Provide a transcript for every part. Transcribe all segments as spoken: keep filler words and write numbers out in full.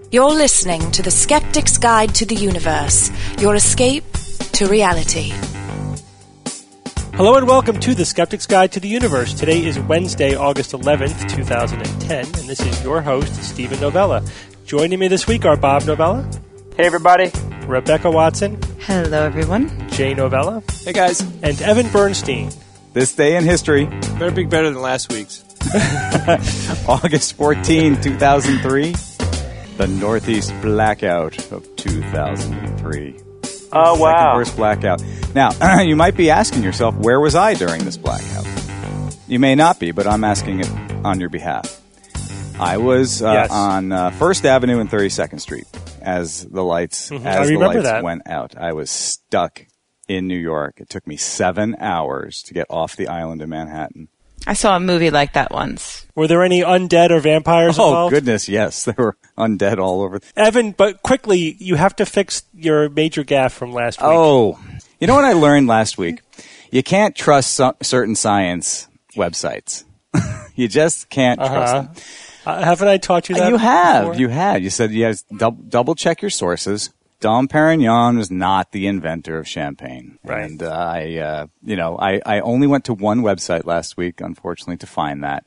You're listening to The Skeptic's Guide to the Universe, your escape to reality. Hello and welcome to The Skeptic's Guide to the Universe. Today is Wednesday, August eleventh, twenty ten, and this is your host, Stephen Novella. Joining me this week are Bob Novella. Hey, everybody. Rebecca Watson. Hello, everyone. Jay Novella. Hey, guys. And Evan Bernstein. This day in history. Better be better than last week's. August fourteenth, two thousand three. The Northeast blackout of two thousand three. Oh, Second wow. First blackout. Now, you might be asking yourself, where was I during this blackout? You may not be, but I'm asking it on your behalf. I was uh, yes. on uh, First Avenue and thirty-second Street as the lights, Mm-hmm. as I the remember lights that. went out. I was stuck in New York. It took me seven hours to get off the island in Manhattan. I saw a movie like that once. Were there any undead or vampires Oh, involved? goodness, yes. There were undead all over. Evan, but quickly, you have to fix your major gaffe from last week. Oh, you know what I learned last week? You can't trust so- certain science websites. You just can't uh-huh. trust them. Uh, haven't I taught you that? You have. before? You had. You said you have to dub- double check your sources. Dom Perignon was not the inventor of champagne. Right. And uh, I, uh, you know, I, I only went to one website last week, unfortunately, to find that.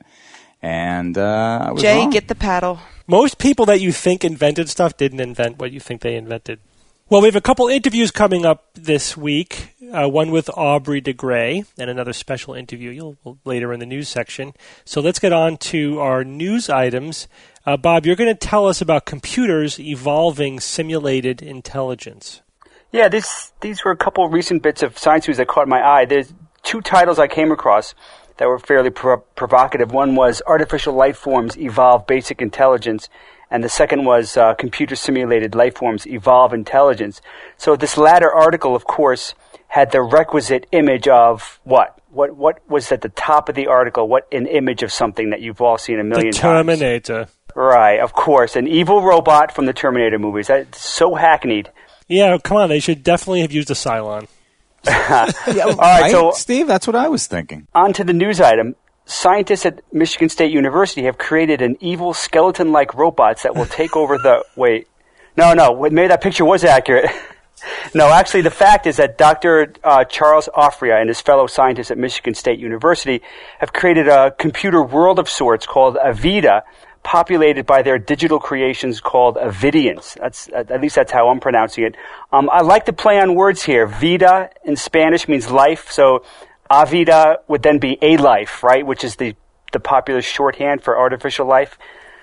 And uh, I was Jay, wrong. get the paddle. Most people that you think invented stuff didn't invent what you think they invented. Well, we have a couple interviews coming up this week, uh, one with Aubrey de Grey and another special interview you'll, later in the news section. So let's get on to our news items. Uh, Bob, you're going to tell us about computers evolving simulated intelligence. Yeah, this, these were a couple of recent bits of science news that caught my eye. There's two titles I came across that were fairly pro- provocative. One was Artificial Life Forms Evolve Basic Intelligence, and the second was uh, Computer Simulated Life Forms Evolve Intelligence. So this latter article, of course, had the requisite image of what? What what was at the top of the article? What an image of something that you've all seen a million The times. Terminator. Right, of course. An evil robot from the Terminator movies. That's so hackneyed. Yeah, come on. They should definitely have used a Cylon. Yeah, All right, right, so Steve, that's what I was thinking. on to the news item. Scientists at Michigan State University have created an evil skeleton-like robots that will take over the... Wait. No, no. Maybe that picture was accurate. No, actually, the fact is that Doctor Uh, Charles Offria and his fellow scientists at Michigan State University have created a computer world of sorts called Avida, populated by their digital creations called Avidians. That's at least that's how I'm pronouncing it. Um, I like to play on words here. Vida in Spanish means life, so Avida would then be a life, right? Which is the the popular shorthand for artificial life.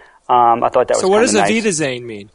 Um, I thought that was So what does nice. Avida Zane mean?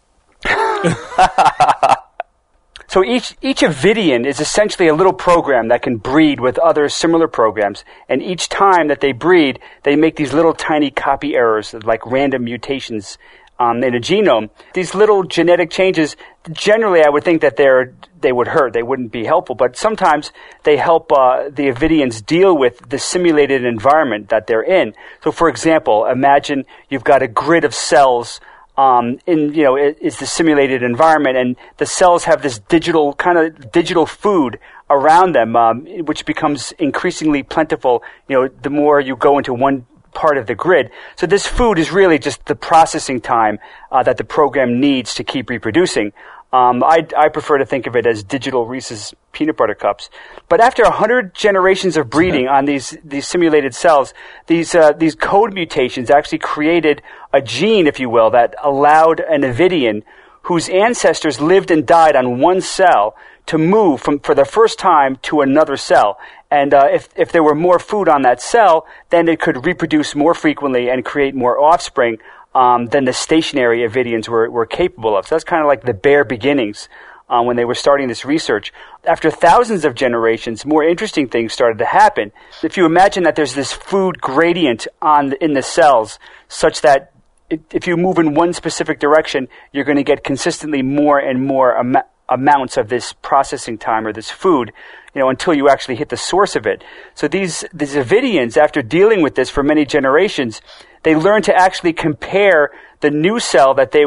So each each Avidian is essentially a little program that can breed with other similar programs, and each time that they breed, they make these little tiny copy errors, like random mutations um, in a genome. These little genetic changes, generally I would think that they're they would hurt, they wouldn't be helpful, but sometimes they help uh, the Avidians deal with the simulated environment that they're in. So for example, imagine you've got a grid of cells Um, in, you know, it, it's the simulated environment, and the cells have this digital, kind of digital food around them, um, which becomes increasingly plentiful, you know, the more you go into one part of the grid. So this food is really just the processing time uh, that the program needs to keep reproducing. Um, I, I prefer to think of it as digital Reese's peanut butter cups. But after a hundred generations of breeding on these these simulated cells, these uh, these code mutations actually created a gene, if you will, that allowed an Avidian whose ancestors lived and died on one cell to move from for the first time to another cell. And uh, if if there were more food on that cell, then it could reproduce more frequently and create more offspring um, than the stationary Avidians were, were capable of. So that's kind of like the bare beginnings uh, when they were starting this research. After thousands of generations, more interesting things started to happen. If you imagine that there's this food gradient on in the cells such that if you move in one specific direction, you're going to get consistently more and more am- amounts of this processing time or this food, you know, until you actually hit the source of it. So these, these Avidians, after dealing with this for many generations, they learned to actually compare the new cell that they were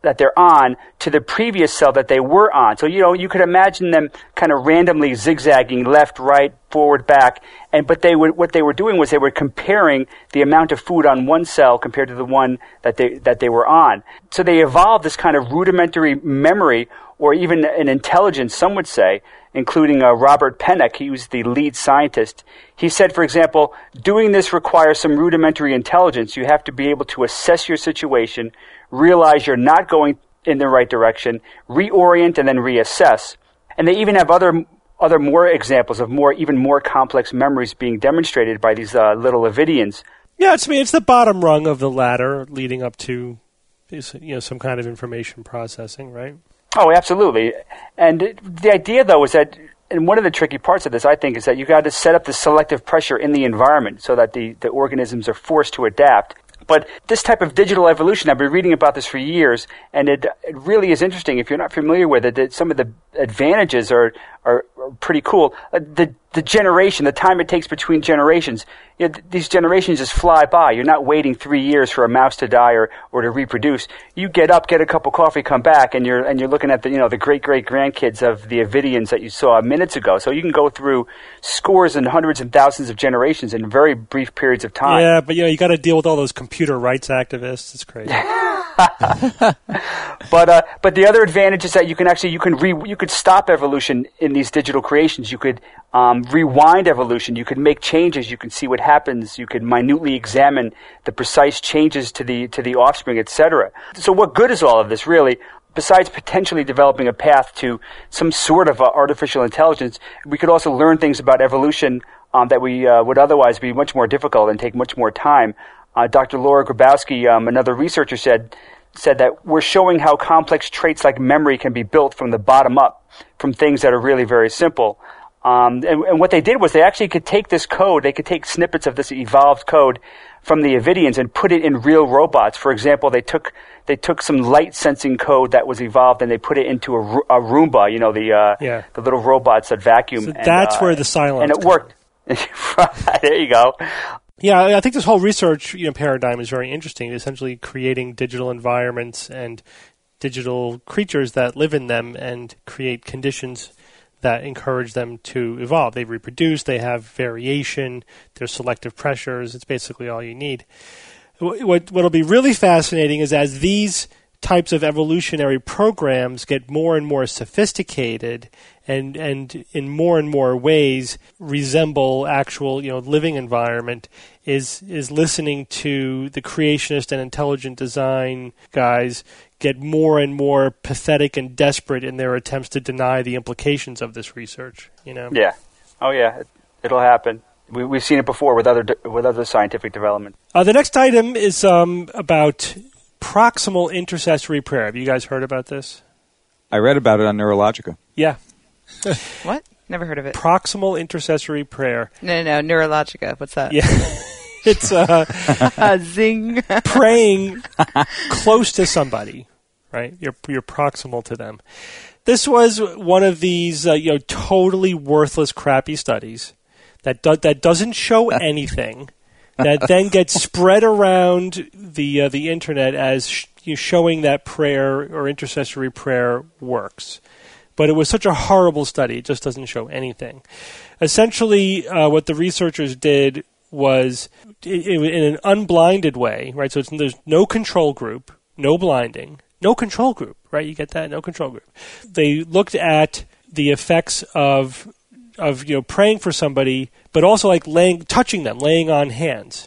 that they're on to the previous cell that they were on. So, you know, you could imagine them kind of randomly zigzagging left, right, forward, back. And but they would, what they were doing was they were comparing the amount of food on one cell compared to the one that they that they were on. So they evolved this kind of rudimentary memory, or even an intelligence, some would say, including uh, Robert Pennock. He was the lead scientist. He said, for example, doing this requires some rudimentary intelligence. You have to be able to assess your situation, realize you're not going in the right direction, reorient, and then reassess. And they even have other other more examples of more even more complex memories being demonstrated by these uh, little Avidians. Yeah, it's I mean, it's the bottom rung of the ladder leading up to, you know, some kind of information processing, right? Oh, absolutely. And the idea, though, is that, and one of the tricky parts of this, I think, is that you got to set up the selective pressure in the environment so that the, the organisms are forced to adapt. But this type of digital evolution, I've been reading about this for years, and it, it really is interesting. If you're not familiar with it, that some of the advantages are, are, are pretty cool. Uh, the the generation, the time it takes between generations, you know, th- these generations just fly by. You're not waiting three years for a mouse to die or, or to reproduce. You get up, get a cup of coffee, come back, and you're and you're looking at the you know the great great grandkids of the Avidians that you saw minutes ago. So you can go through scores and hundreds and thousands of generations in very brief periods of time. Yeah, but you know you got to deal with all those computer rights activists. It's crazy. but uh, but the other advantage is that you can actually you can re, you could stop evolution in these digital creations. You could um, rewind evolution. You could make changes. You can see what happens. You could minutely examine the precise changes to the to the offspring, et cetera. So what good is all of this really? Besides potentially developing a path to some sort of uh, artificial intelligence, we could also learn things about evolution um, that we uh, would otherwise be much more difficult and take much more time. Uh, Doctor Laura Grabowski, um, another researcher, said said that we're showing how complex traits like memory can be built from the bottom up, from things that are really very simple. Um, and, and what they did was they actually could take this code, they could take snippets of this evolved code from the Avidians and put it in real robots. For example, they took they took some light sensing code that was evolved and they put it into a, a Roomba, you know, the uh, yeah. the little robots that vacuum. So and, that's uh, where the silence. And it worked. There you go. Yeah, I think this whole research you know, paradigm is very interesting. Essentially, creating digital environments and digital creatures that live in them and create conditions that encourage them to evolve. They reproduce, they have variation, there's selective pressures. It's basically all you need. What what'll be really fascinating is as these types of evolutionary programs get more and more sophisticated and and in more and more ways resemble actual, you know, living environment, is is listening to the creationist and intelligent design guys get more and more pathetic and desperate in their attempts to deny the implications of this research, you know. Yeah. Oh yeah, it, it'll happen. We, we've seen it before with other with other scientific development. Uh, the next item is um, about proximal intercessory prayer. Have you guys heard about this? I read about it on Neurologica. Yeah. What? Never heard of it. Proximal intercessory prayer. No, no, no. Neurologica. What's that? Yeah. It's uh, uh, zing. praying close to somebody, right? You're you're proximal to them. This was one of these uh, you know totally worthless, crappy studies that do- that doesn't show anything. That then gets spread around the uh, the internet as sh- you know, showing that prayer or intercessory prayer works. But it was such a horrible study; it just doesn't show anything. Essentially, uh, what the researchers did was, it, it, in an unblinded way, right? So it's, there's no control group, no blinding, no control group, right? You get that? No control group. They looked at the effects of of you know praying for somebody, but also like laying, touching them, laying on hands,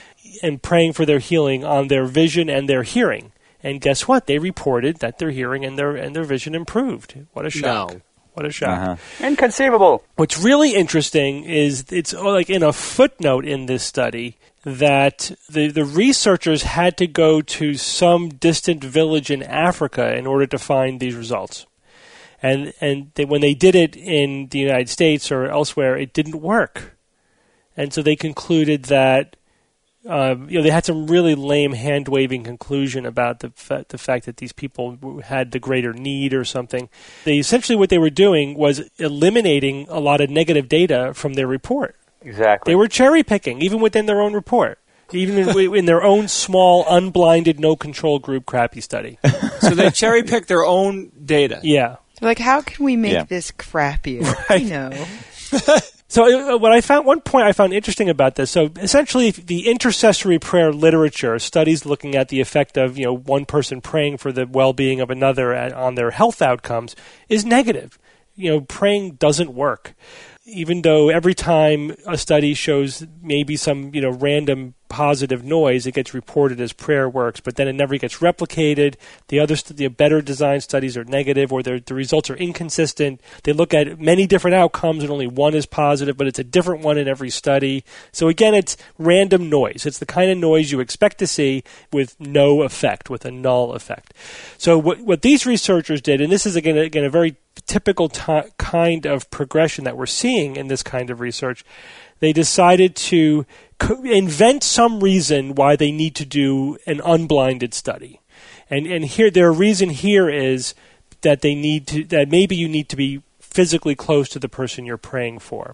and praying for their healing on their vision and their hearing. And guess what? They reported that their hearing and their and their vision improved. What a shock! No. What a shock! Uh-huh. Inconceivable. What's really interesting is it's like in a footnote in this study that the the researchers had to go to some distant village in Africa in order to find these results. And and they, when they did it in the United States or elsewhere, it didn't work. And so they concluded that uh, you know they had some really lame hand waving conclusion about the fa- the fact that these people had the greater need or something. They essentially what they were doing was eliminating a lot of negative data from their report. Exactly. They were cherry picking even within their own report. Even in, in their own small, unblinded, no-control group crappy study. So they cherry-pick their own data. Yeah. Like, how can we make Yeah. this crappier? Right. You know. So uh, what I found, one point I found interesting about this, so essentially the intercessory prayer literature, studies looking at the effect of, you know, one person praying for the well-being of another at, on their health outcomes, is negative. You know, praying doesn't work. Even though every time a study shows maybe some, you know, random positive noise, it gets reported as prayer works, but then it never gets replicated. The other, st- the better designed studies are negative, or the results are inconsistent. They look at many different outcomes, and only one is positive, but it's a different one in every study. So again, it's random noise. It's the kind of noise you expect to see with no effect, with a null effect. So what, what these researchers did, and this is again, again a very typical t- kind of progression that we're seeing in this kind of research, they decided to co- invent some reason why they need to do an unblinded study. And and here their reason here is that they need to that maybe you need to be physically close to the person you're praying for.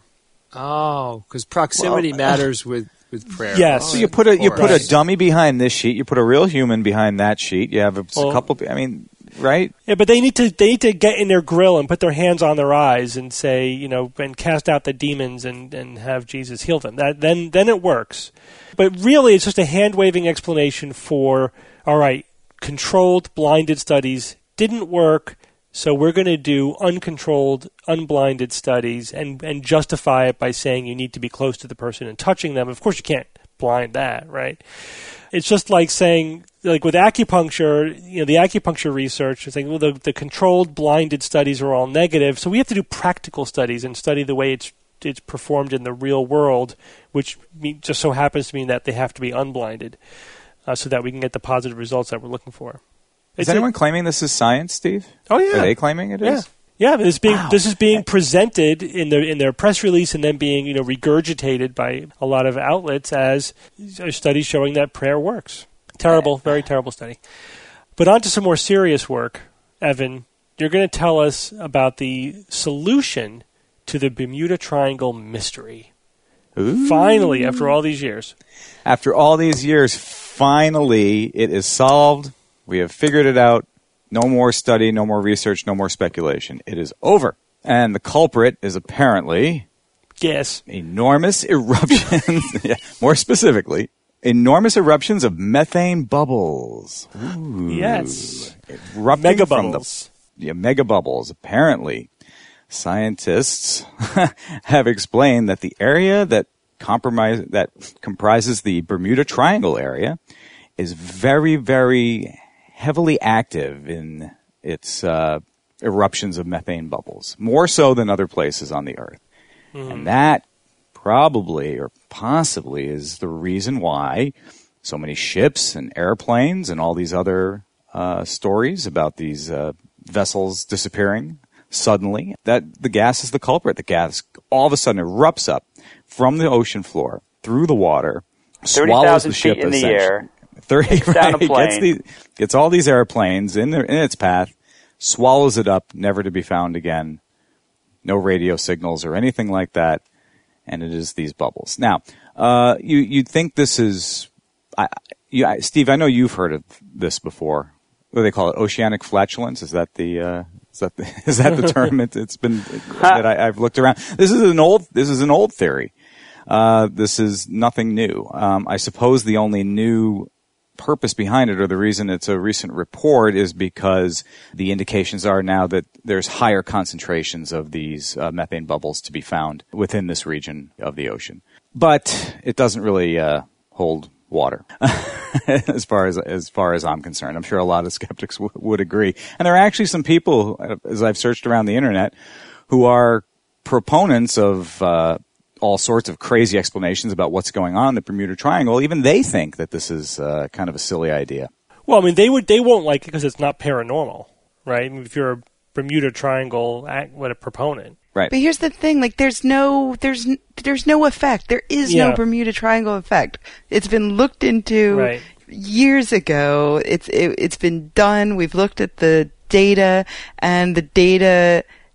Oh, because proximity Well, matters with, with prayer. Yes. Oh, So you put a you of put a course. dummy behind this sheet. You put a real human behind that sheet. You have a, Well- a couple. I mean, right? Yeah, but they need to they need to get in their grill and put their hands on their eyes and say, you know, and cast out the demons and, and have Jesus heal them. That then then it works. But really, it's just a hand waving explanation for, all right, controlled blinded studies didn't work, so we're going to do uncontrolled, unblinded studies and and justify it by saying you need to be close to the person and touching them. Of course, you can't blind that, right? It's just like saying, like with acupuncture, you know, the acupuncture research is saying, well, the, the controlled blinded studies are all negative, so we have to do practical studies and study the way it's it's performed in the real world, which mean, just so happens to mean that they have to be unblinded, uh, so that we can get the positive results that we're looking for. Is It's anyone a, claiming this is science, Steve? oh yeah, Are they claiming it yeah. is? Yeah, but this being Wow. this is being presented in their in their press release and then being, you know, regurgitated by a lot of outlets as a study showing that prayer works. Terrible, very terrible study. But on to some more serious work, Evan. You're going to tell us about the solution to the Bermuda Triangle mystery. Ooh. Finally, after all these years. After all these years, finally it is solved. We have figured it out. No more study, no more research, no more speculation. It is over. And the culprit is apparently Yes. enormous eruptions. Yeah, more specifically, enormous eruptions of methane bubbles. Ooh. Yes. Erupting Mega from the bubbles. yeah, mega bubbles. Apparently, scientists have explained that the area that compromise that comprises the Bermuda Triangle area is very, very heavily active in its uh, eruptions of methane bubbles, more so than other places on the Earth. Mm. And that probably or possibly is the reason why so many ships and airplanes and all these other uh, stories about these uh, vessels disappearing suddenly, that the gas is the culprit. The gas all of a sudden erupts up from the ocean floor through the water, swallows the ship feet in the air. thirty, Takes down a right, plane. gets, the, gets all these airplanes in, their, in its path, swallows it up, never to be found again. No radio signals or anything like that, and it is these bubbles. Now, uh, you, you'd think this is... I, you, I, Steve, I know you've heard of this before. What do they call it? Oceanic flatulence? Is that the... Uh, is that the, is that the term? It, it's been that I, I've looked around. This is an old. This is an old theory. Uh, this is nothing new. Um, I suppose the only new purpose behind it, or the reason it's a recent report, is because the indications are now that there's higher concentrations of these uh, methane bubbles to be found within this region of the ocean. But it doesn't really uh, hold water, as far as as far as I'm concerned. I'm sure a lot of skeptics w- would agree. And there are actually some people, as I've searched around the internet, who are proponents of uh, all sorts of crazy explanations about what's going on in the Bermuda Triangle. Even they think that this is uh, kind of a silly idea. Well, I mean, they would they won't like it because it's not paranormal, right? I mean, if you're a Bermuda Triangle act, what a proponent. Right. But here's the thing: like, there's no, there's, n- there's no effect. There is Yeah. no Bermuda Triangle effect. It's been looked into Right. years ago. It's, it, it's been done. We've looked at the data, and the data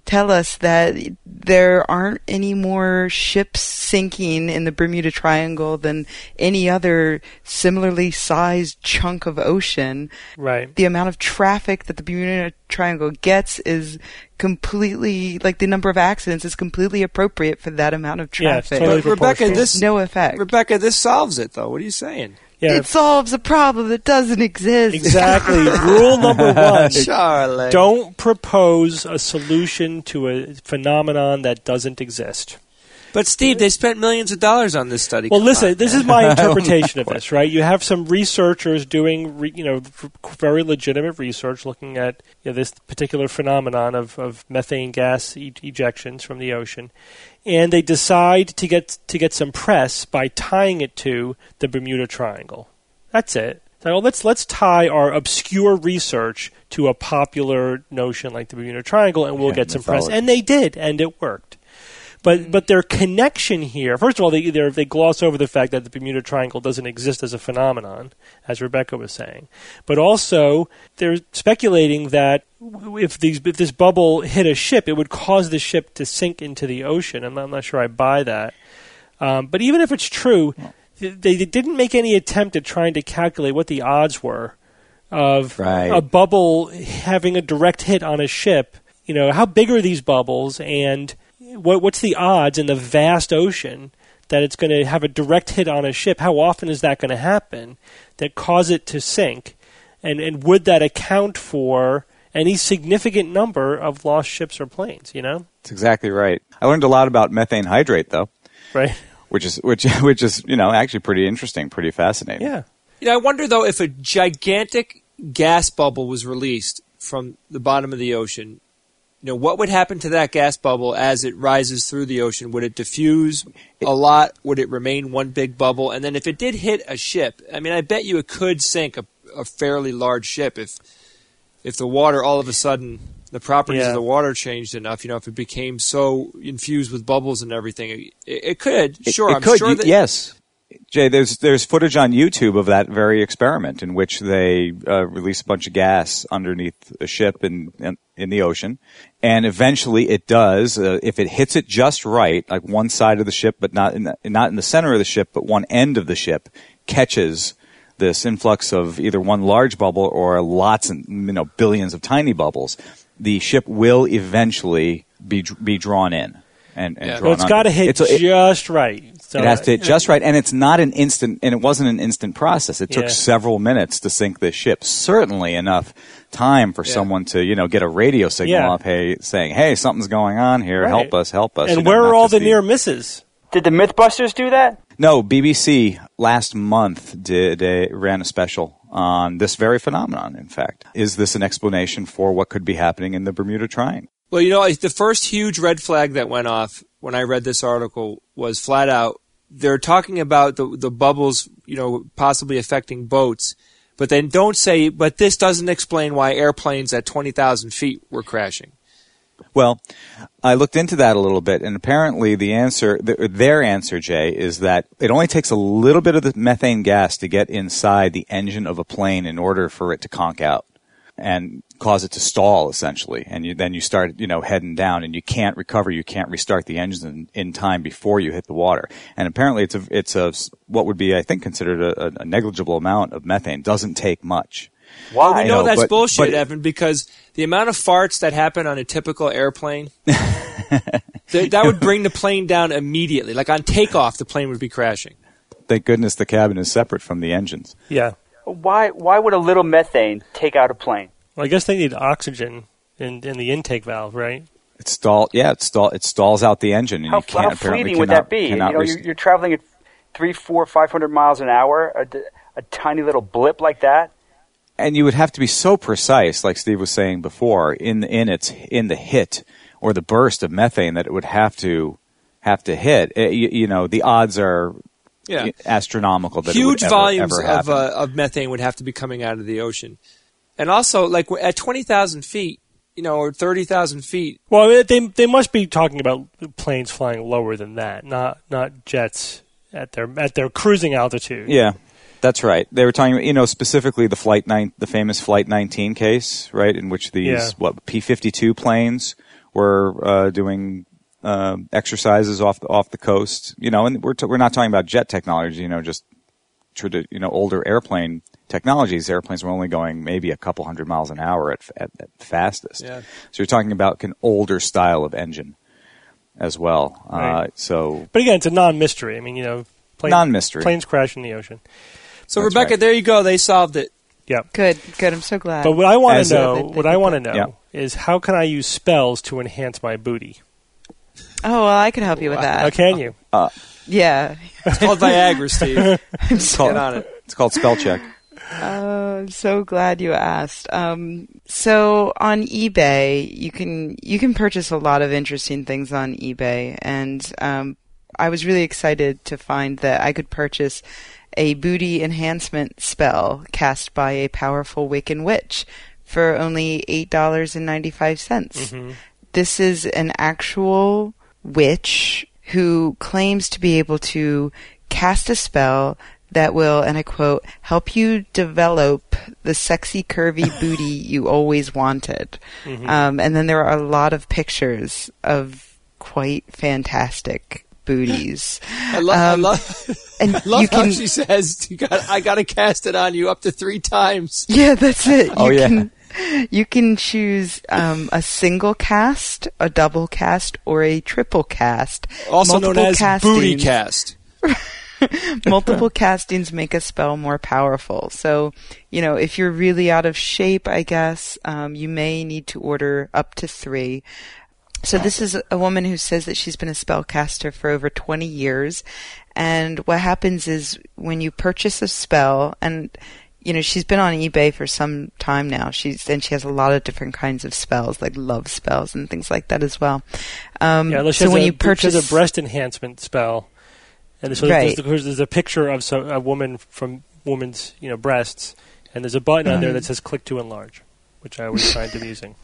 tell us that there aren't any more ships sinking in the Bermuda Triangle than any other similarly sized chunk of ocean. Right. The amount of traffic that the Bermuda Triangle gets is completely, like the number of accidents is completely appropriate for that amount of traffic. Yeah, totally But Rebecca, proportional. this no effect. Rebecca, this solves it, though. What are you saying? Yeah, It solves a problem that doesn't exist. exactly. Rule number one. Charlie. Don't propose a solution to a phenomenon that doesn't exist. But Steve, they spent millions of dollars on this study. Well, Come listen, on. this is my interpretation of this, right? You have some researchers doing, re, you know, very legitimate research looking at you know, this particular phenomenon of, of methane gas e- ejections from the ocean, and they decide to get to get some press by tying it to the Bermuda Triangle. That's it. So let's let's tie our obscure research to a popular notion like the Bermuda Triangle, and we'll Yeah, get some press. mythology. And they did, and it worked. But but their connection here, first of all, they they're- they gloss over the fact that the Bermuda Triangle doesn't exist as a phenomenon, as Rebecca was saying. But also, they're speculating that if these if this bubble hit a ship, it would cause the ship to sink into the ocean. I'm not, I'm not sure I buy that. Um, but even if it's true, th- they didn't make any attempt at trying to calculate what the odds were of Right. a bubble having a direct hit on a ship. You know, how big are these bubbles, and what, what's the odds in the vast ocean that it's going to have a direct hit on a ship? How often is that going to happen that cause it to sink? And and would that account for any significant number of lost ships or planes, you know? That's exactly right. I learned a lot about methane hydrate, though, Right? which is which which is you know actually pretty interesting, pretty fascinating. Yeah. You know, I wonder though if a gigantic gas bubble was released from the bottom of the ocean. You know, what would happen to that gas bubble as it rises through the ocean? Would it diffuse a lot? Would it remain one big bubble? And then if it did hit a ship, I mean, I bet you it could sink a, a fairly large ship if if the water all of a sudden, the properties Yeah. of the water changed enough. You know, if it became so infused with bubbles and everything, it, it could. It- Sure, it I'm could. sure You- that. yes. Jay, there's there's footage on YouTube of that very experiment in which they uh, release a bunch of gas underneath a ship in in, in the ocean, and eventually it does. Uh, if it hits it just right, like one side of the ship, but not in the, not in the center of the ship, but one end of the ship catches this influx of either one large bubble or lots and you know billions of tiny bubbles, the ship will eventually be be drawn in and, and Yeah. drawn Well, it's under. got to hit It's a- it- just right. So, it has to hit just right, and it's not an instant, and it wasn't an instant process. It took Yeah. several minutes to sink this ship. Certainly enough time for Yeah. someone to, you know, get a radio signal Yeah. up, hey, saying, "Hey, something's going on here. Right. Help us, help us." And you know, where not are all just the near misses? Did the Mythbusters do that? No, B B C last month did a, ran a special on this very phenomenon. In fact, is this an explanation for what could be happening in the Bermuda Triangle? Well, you know, the first huge red flag that went off when I read this article was flat out, they're talking about the the bubbles, you know, possibly affecting boats, but they don't say, but this doesn't explain why airplanes at twenty thousand feet were crashing. Well, I looked into that a little bit, and apparently the answer, th- their answer, Jay, is that it only takes a little bit of the methane gas to get inside the engine of a plane in order for it to conk out and cause it to stall, essentially. And you, then you start, you know, heading down, and you can't recover. You can't restart the engine in, in time before you hit the water. And apparently, it's a, it's a what would be, I think, considered a, a negligible amount of methane. Doesn't take much. Why? We know know, that's but- bullshit, but- Evan, because the amount of farts that happen on a typical airplane, th- that would bring the plane down immediately. Like on takeoff, the plane would be crashing. Thank goodness the cabin is separate from the engines. Yeah. Why? Why would a little methane take out a plane? Well, I guess they need oxygen in, in the intake valve, right? It stall, yeah, it stall, it stalls out the engine, and How, you can't how apparently fleeting would cannot, that be? You cannot know, rest- you're, you're traveling at three, four, five hundred miles an hour. A, a tiny little blip like that. And you would have to be so precise, like Steve was saying before, in in its in the hit or the burst of methane that it would have to have to hit. It, you, you know, the odds are Yeah. astronomical that it would Huge ever, volumes ever of, happen. uh, of methane would have to be coming out of the ocean. And also, like at twenty thousand feet, you know, or thirty thousand feet, Well, they they must be talking about planes flying lower than that, not not jets at their at their cruising altitude. Yeah, that's right. They were talking, you know, specifically the flight nine, the famous Flight nineteen case, right, in which these Yeah. what P fifty-two planes were uh, doing uh, exercises off the, off the coast. You know, and we're t- we're not talking about jet technology. You know, just tradi- you know older airplane technologies. Airplanes were only going maybe a couple hundred miles an hour at at, at fastest. Yeah. So you're talking about an older style of engine as well. Right. Uh, so, But again, it's a non-mystery. I mean, you know, plane, non-mystery. planes crash in the ocean. So, That's Rebecca, right. there you go. They solved it. Yeah. Good, good. I'm so glad. But what I want As to a- know, They- they what I did want to that. know Yeah. is how can I use spells to enhance my booty? Oh, well, I can help you with How that. can you? Yeah. It's called Viagra, Steve. Get on it. It's called spell check. Oh, I'm so glad you asked. Um, so on eBay, you can you can purchase a lot of interesting things on eBay, and um, I was really excited to find that I could purchase a booty enhancement spell cast by a powerful Wiccan witch for only eight dollars and ninety five cents. Mm-hmm. This is an actual witch who claims to be able to cast a spell that will, and I quote, help you develop the sexy, curvy booty you always wanted. Mm-hmm. Um, and then there are a lot of pictures of quite fantastic booties. I, lo- I Um, love, and I love you how can, she says, you got, I got to cast it on you up to three times. yeah, that's it. Oh, you yeah. Can, you can choose um, a single cast, a double cast, or a triple cast. Also known Multiple as booty castings. cast. Multiple castings make a spell more powerful. So, you know, if you're really out of shape, I guess, um, you may need to order up to three. So this is a woman who says that she's been a spellcaster for over twenty years. And what happens is when you purchase a spell, and, you know, she's been on eBay for some time now. She's, and she has a lot of different kinds of spells, like love spells and things like that as well. Um, Yeah, unless so she has when a, you purchase she has a breast enhancement spell, and so Right. there's, there's a picture of so, a woman from woman's you know breasts, and there's a button on there that says "click to enlarge," which I always find amusing.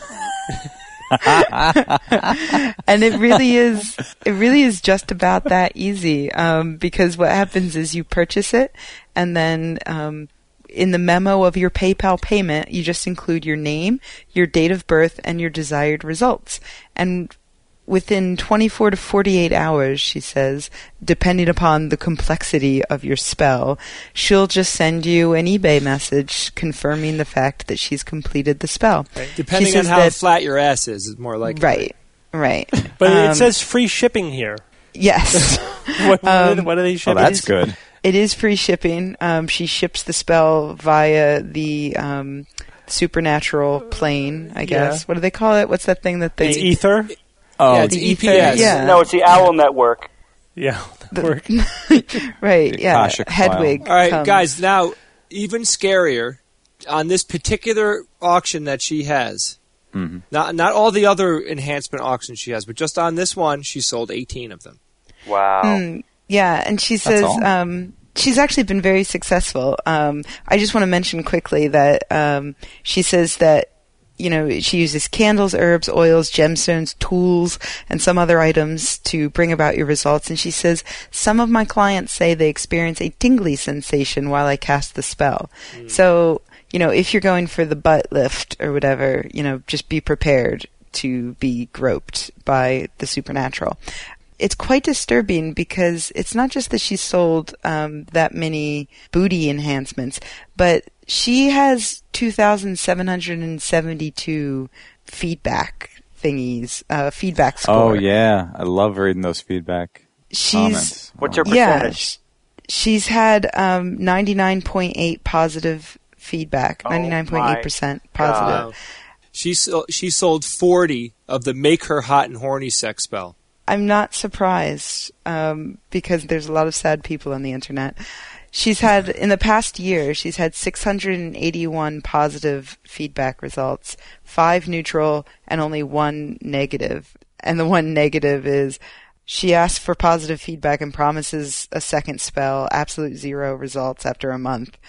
and it really is it really is just about that easy, um, because what happens is you purchase it, and then um, in the memo of your PayPal payment you just include your name, your date of birth, and your desired results. And within twenty-four to forty-eight hours, she says, depending upon the complexity of your spell, she'll just send you an eBay message confirming the fact that she's completed the spell. Right. Depending She on says how that- flat your ass is, is more likely. Right, right. But Um, it says free shipping here. Yes. What, what, are, um, they- what are they Oh, shipping? that's is- good. It is free shipping. Um, she ships the spell via the um, supernatural plane, I guess. Yeah. What do they call it? What's that thing that they... It's ether. Oh, Yeah, it's the E P ether, S. yeah. No, it's the Owl Network. Yeah, that The- work. right, The yeah. Akashic file. Hedwig. All right, comes. guys, now, even scarier, on this particular auction that she has, Mhm. not not all the other enhancement auctions she has, but just on this one, she sold eighteen of them. Wow. Mm, yeah, and she says all? um, she's actually been very successful. Um, I just want to mention quickly that um, she says that, you know, she uses candles, herbs, oils, gemstones, tools, and some other items to bring about your results. And she says, some of my clients say they experience a tingly sensation while I cast the spell. So, you know, if you're going for the butt lift or whatever, you know, just be prepared to be groped by the supernatural. It's quite disturbing because it's not just that she sold um, that many booty enhancements, but she has two thousand seven hundred seventy-two feedback thingies, uh, feedback score. Oh yeah, I love reading those feedback She's, comments. What's her yeah, percentage? sh- she's had um, ninety-nine point eight positive feedback, Oh ninety-nine point eight percent my positive. God. She so, she sold forty of the Make Her Hot and Horny sex spell. I'm not surprised um, because there's a lot of sad people on the internet. She's had, in the past year, she's had six hundred eighty-one positive feedback results, five neutral, and only one negative. And the one negative is she asks for positive feedback and promises a second spell, absolute zero results after a month.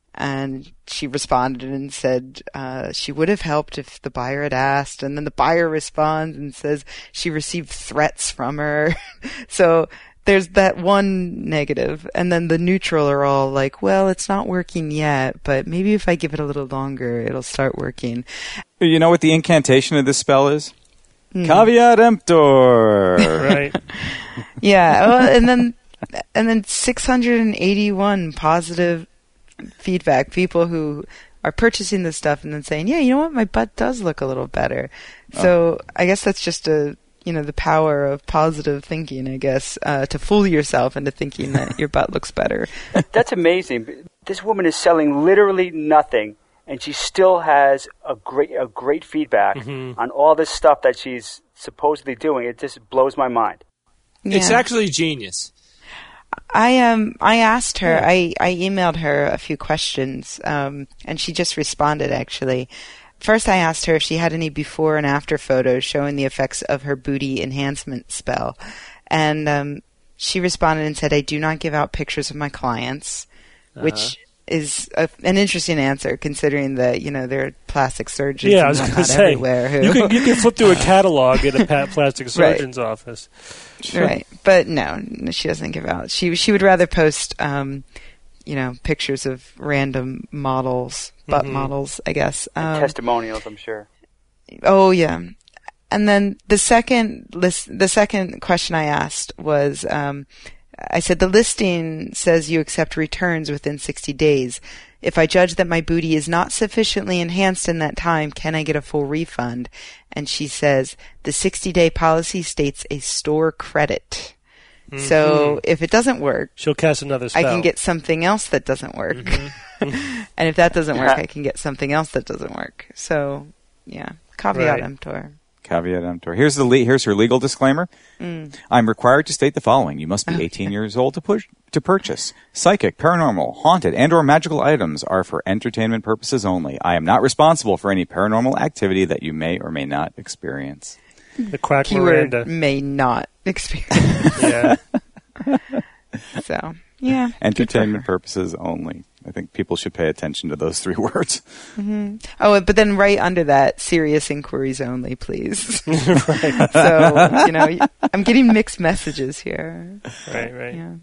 And she responded and said uh, she would have helped if the buyer had asked. And then the buyer responds and says she received threats from her. So there's that one negative. And then the neutral are all like, well, it's not working yet, but maybe if I give it a little longer, it'll start working. You know what the incantation of this spell is? Caveat emptor. Right. Yeah. Well, and then and then six hundred eighty-one positive feedback. People who are purchasing this stuff and then saying, "Yeah, you know what? My butt does look a little better." So oh. I guess that's just a you know the power of positive thinking. I guess uh, to fool yourself into thinking that your butt looks better. That's amazing. This woman is selling literally nothing, and she still has a great a great feedback mm-hmm. on all this stuff that she's supposedly doing. It just blows my mind. Yeah. It's actually genius. I um I asked her, yeah. I, I emailed her a few questions, um, and she just responded actually. First I asked her if she had any before and after photos showing the effects of her booty enhancement spell. And um, she responded and said, I do not give out pictures of my clients, uh-huh. which is a, an interesting answer considering that, you know, there are plastic surgeons yeah, I was gonna say, everywhere. Who you, can, you can flip through a catalog in a plastic surgeon's right. office. Sure. Right. But no, she doesn't give out. She she would rather post, um, you know, pictures of random models, butt mm-hmm. models, I guess. Um, testimonials, I'm sure. Oh, yeah. And then the second list, the second question I asked was, um, I said, the listing says you accept returns within sixty days. If I judge that my booty is not sufficiently enhanced in that time, can I get a full refund? And she says, the sixty-day policy states a store credit. Mm-hmm. So if it doesn't work, she'll cast another spell. I can get something else that doesn't work. Mm-hmm. And if that doesn't work, I can get something else that doesn't work. So, yeah, caveat right. emptor. Caveat emptor. Here's the le- here's her legal disclaimer. Mm. I'm required to state the following: you must be eighteen years old to push to purchase. Psychic, paranormal, haunted, and/or magical items are for entertainment purposes only. I am not responsible for any paranormal activity that you may or may not experience. The quack Keyword Miranda may not experience. Yeah. So yeah. Entertainment purposes only. I think people should pay attention to those three words. Mm-hmm. Oh, but then right under that, serious inquiries only, please. Right. So, you know, I'm getting mixed messages here. Right, right. Yeah.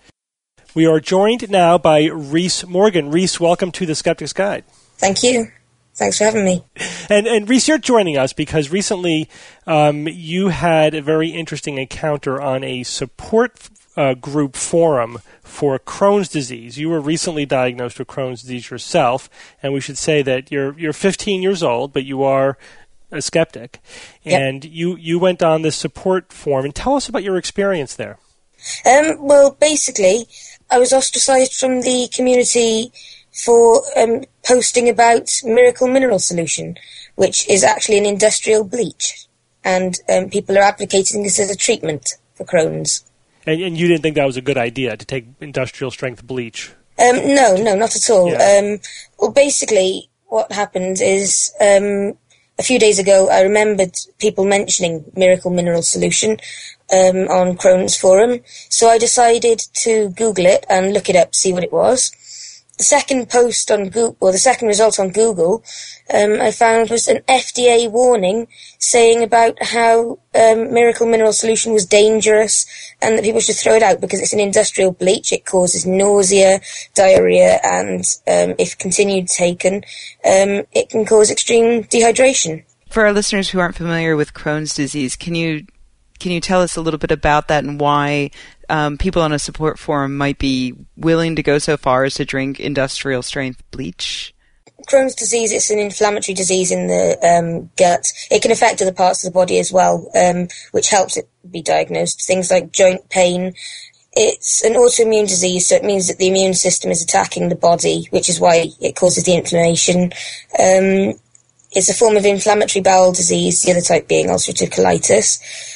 We are joined now by Reese Morgan. Reese, welcome to the Skeptic's Guide. Thank you. Thanks for having me. And, and Reese, you're joining us because recently um, you had a very interesting encounter on a support uh, group forum for Crohn's disease. You were recently diagnosed with Crohn's disease yourself, and we should say that you're you're fifteen years old, but you are a skeptic. And yep. you, you went on this support forum, and tell us about your experience there. Um, well, basically, I was ostracized from the community for um, posting about Miracle Mineral Solution, which is actually an industrial bleach, and um, people are advocating this as a treatment for Crohn's. And, and you didn't think that was a good idea, to take industrial strength bleach? Um, no, no, not at all. Yeah. Um, well, basically, what happened is um, a few days ago, I remembered people mentioning Miracle Mineral Solution um, on Crohn's Forum, so I decided to Google it and look it up, see what it was. The second post on Google, or the second result on Google, um, I found was an F D A warning saying about how um, Miracle Mineral Solution was dangerous and that people should throw it out because it's an industrial bleach. It causes nausea, diarrhea, and um, if continued taken, um, it can cause extreme dehydration. For our listeners who aren't familiar with Crohn's disease, can you can you tell us a little bit about that and why um, people on a support forum might be willing to go so far as to drink industrial strength bleach? Crohn's disease, it's an inflammatory disease in the um, gut. It can affect other parts of the body as well, um, which helps it be diagnosed. Things like joint pain. It's an autoimmune disease, so it means that the immune system is attacking the body, which is why it causes the inflammation. Um, it's a form of inflammatory bowel disease, the other type being ulcerative colitis.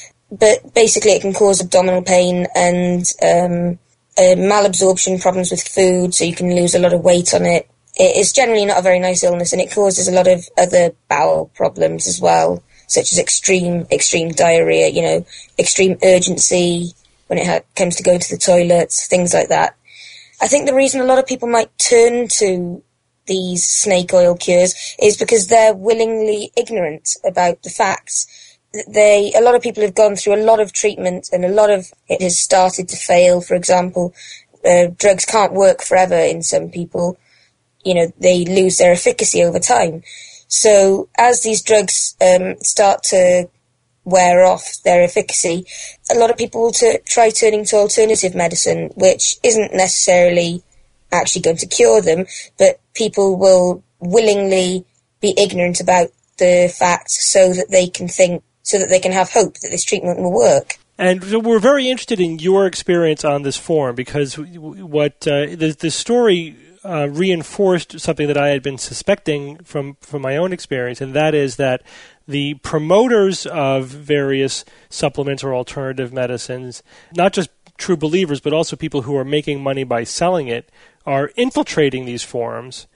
But basically it can cause abdominal pain and um, uh, malabsorption problems with food, so you can lose a lot of weight on it. It's generally not a very nice illness, and it causes a lot of other bowel problems as well, such as extreme extreme diarrhea, you know, extreme urgency when it ha- comes to going to the toilets, things like that. I think the reason a lot of people might turn to these snake oil cures is because they're willingly ignorant about the facts. They, a lot of people have gone through a lot of treatment and a lot of it has started to fail. For example, uh, drugs can't work forever in some people. You know, they lose their efficacy over time. So as these drugs um, start to wear off their efficacy, a lot of people will t- try turning to alternative medicine, which isn't necessarily actually going to cure them, but people will willingly be ignorant about the facts so that they can think, so that they can have hope that this treatment will work. And so we're very interested in your experience on this forum, because what uh, the, the story uh, reinforced something that I had been suspecting from, from my own experience, and that is that the promoters of various supplements or alternative medicines, not just true believers, but also people who are making money by selling it, are infiltrating these forums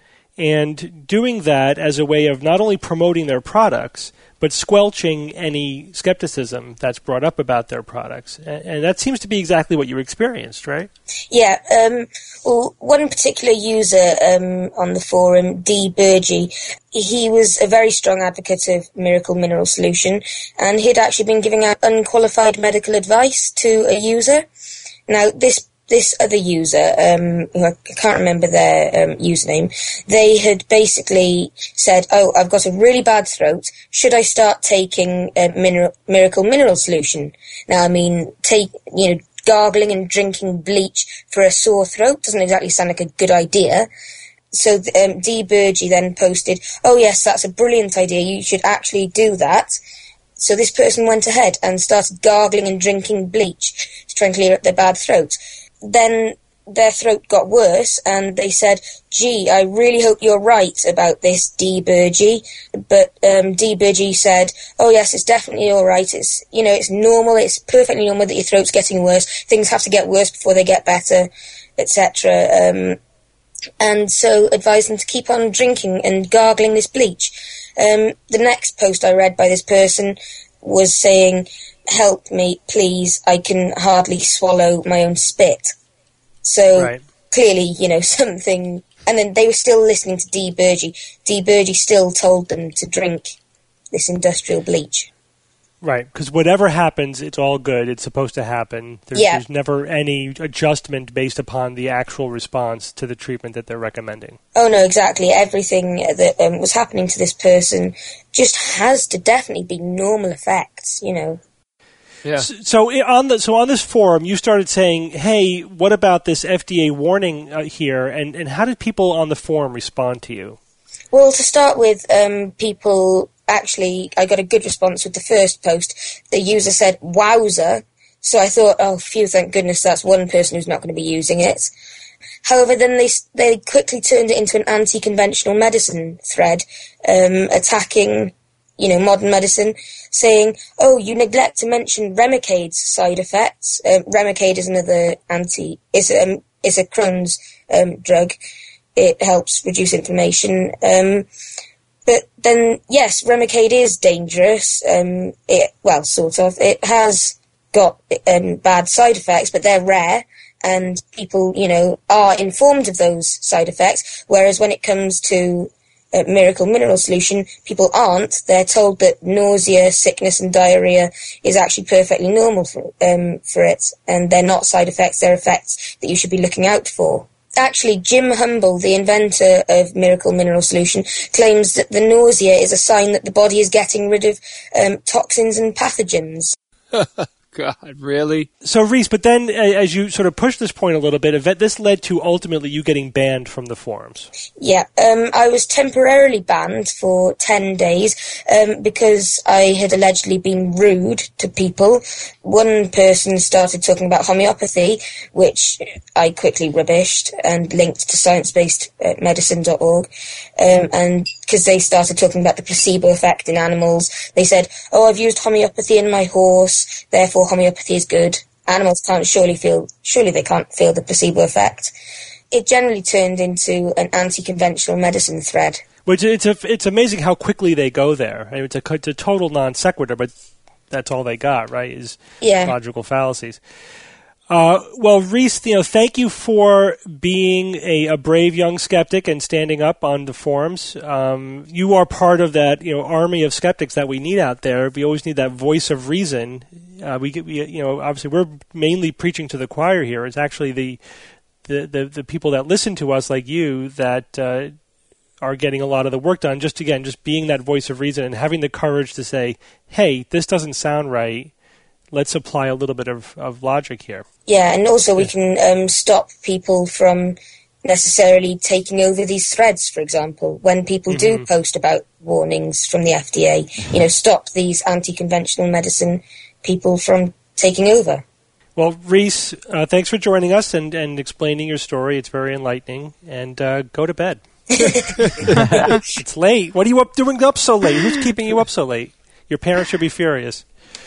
and doing that as a way of not only promoting their products, but squelching any skepticism that's brought up about their products. And, and that seems to be exactly what you experienced, right? Yeah. Um, well, one particular user um, on the forum, D. Burgie, he was a very strong advocate of Miracle Mineral Solution, and he'd actually been giving out unqualified medical advice to a user. Now, this This other user, um, who I can't remember their um, username, they had basically said, oh, I've got a really bad throat. Should I start taking a mineral, Miracle Mineral Solution? Now, I mean, take, you know, gargling and drinking bleach for a sore throat doesn't exactly sound like a good idea. So um, D. Burgie then posted, oh, yes, that's a brilliant idea. You should actually do that. So this person went ahead and started gargling and drinking bleach to try and clear up their bad throat. Then their throat got worse, and they said, gee, I really hope you're right about this, D. Burgie. But um, D. Burgie said, oh, yes, it's definitely all right. It's, you know, it's normal. It's perfectly normal that your throat's getting worse. Things have to get worse before they get better, et cetera. Um, and so advised them to keep on drinking and gargling this bleach. Um, the next post I read by this person was saying, help me, please, I can hardly swallow my own spit. So right. Clearly, you know, something... And then they were still listening to D. Burgie. D. Burgie still told them to drink this industrial bleach. Right, because whatever happens, it's all good. It's supposed to happen. There's, yeah. there's never any adjustment based upon the actual response to the treatment that they're recommending. Oh, no, exactly. Everything that um, was happening to this person just has to definitely be normal effects, you know. Yeah. So on the so on this forum, you started saying, "Hey, what about this F D A warning uh, here?" And and how did people on the forum respond to you? Well, to start with, um, people actually, I got a good response with the first post. The user said, "Wowzer!" So I thought, "Oh, phew, thank goodness, that's one person who's not going to be using it." However, then they they quickly turned it into an anti-conventional medicine thread, um, attacking, you know, modern medicine, saying, oh, you neglect to mention Remicades side effects. Um, Remicade is another anti, is um, is a Crohn's um, drug. It helps reduce inflammation. Um, but then, yes, Remicade is dangerous. Um, it, well, sort of. It has got um, bad side effects, but they're rare, and people, you know, are informed of those side effects. Whereas when it comes to Uh, Miracle Mineral Solution, people aren't. They're told that nausea, sickness and diarrhea is actually perfectly normal for, um, for it, and they're not side effects, they're effects that you should be looking out for. Actually, Jim Humble, the inventor of Miracle Mineral Solution, claims that the nausea is a sign that the body is getting rid of um, toxins and pathogens. God, really? So, Reese, but then uh, as you sort of push this point a little bit, this led to ultimately you getting banned from the forums. Yeah, um, I was temporarily banned for ten days um, because I had allegedly been rude to people. One person started talking about homeopathy, which I quickly rubbished and linked to science based medicine dot org. Um, and because they started talking about the placebo effect in animals, they said, oh, I've used homeopathy in my horse, therefore homeopathy is good. Animals can't surely feel, surely they can't feel the placebo effect. It generally turned into an anti-conventional medicine thread. Which it's a, it's amazing how quickly they go there. I mean, it's, a, it's a total non sequitur, but that's all they got, right? Is yeah. logical fallacies. Uh, well, Reese, you know, thank you for being a, a brave young skeptic and standing up on the forums. Um, you are part of that, you know, army of skeptics that we need out there. We always need that voice of reason. Uh, we, we, you know, obviously we're mainly preaching to the choir here. It's actually the the the, the people that listen to us, like you, that uh, are getting a lot of the work done. Just again, just being that voice of reason and having the courage to say, "Hey, this doesn't sound right. Let's apply a little bit of, of logic here." Yeah, and also we can um, stop people from necessarily taking over these threads, for example. When people mm-hmm. do post about warnings from the F D A, you know, stop these anti-conventional medicine people from taking over. Well, Reese, uh, thanks for joining us and, and explaining your story. It's very enlightening. And uh, go to bed. It's late. What are you up doing up so late? Who's keeping you up so late? Your parents should be furious.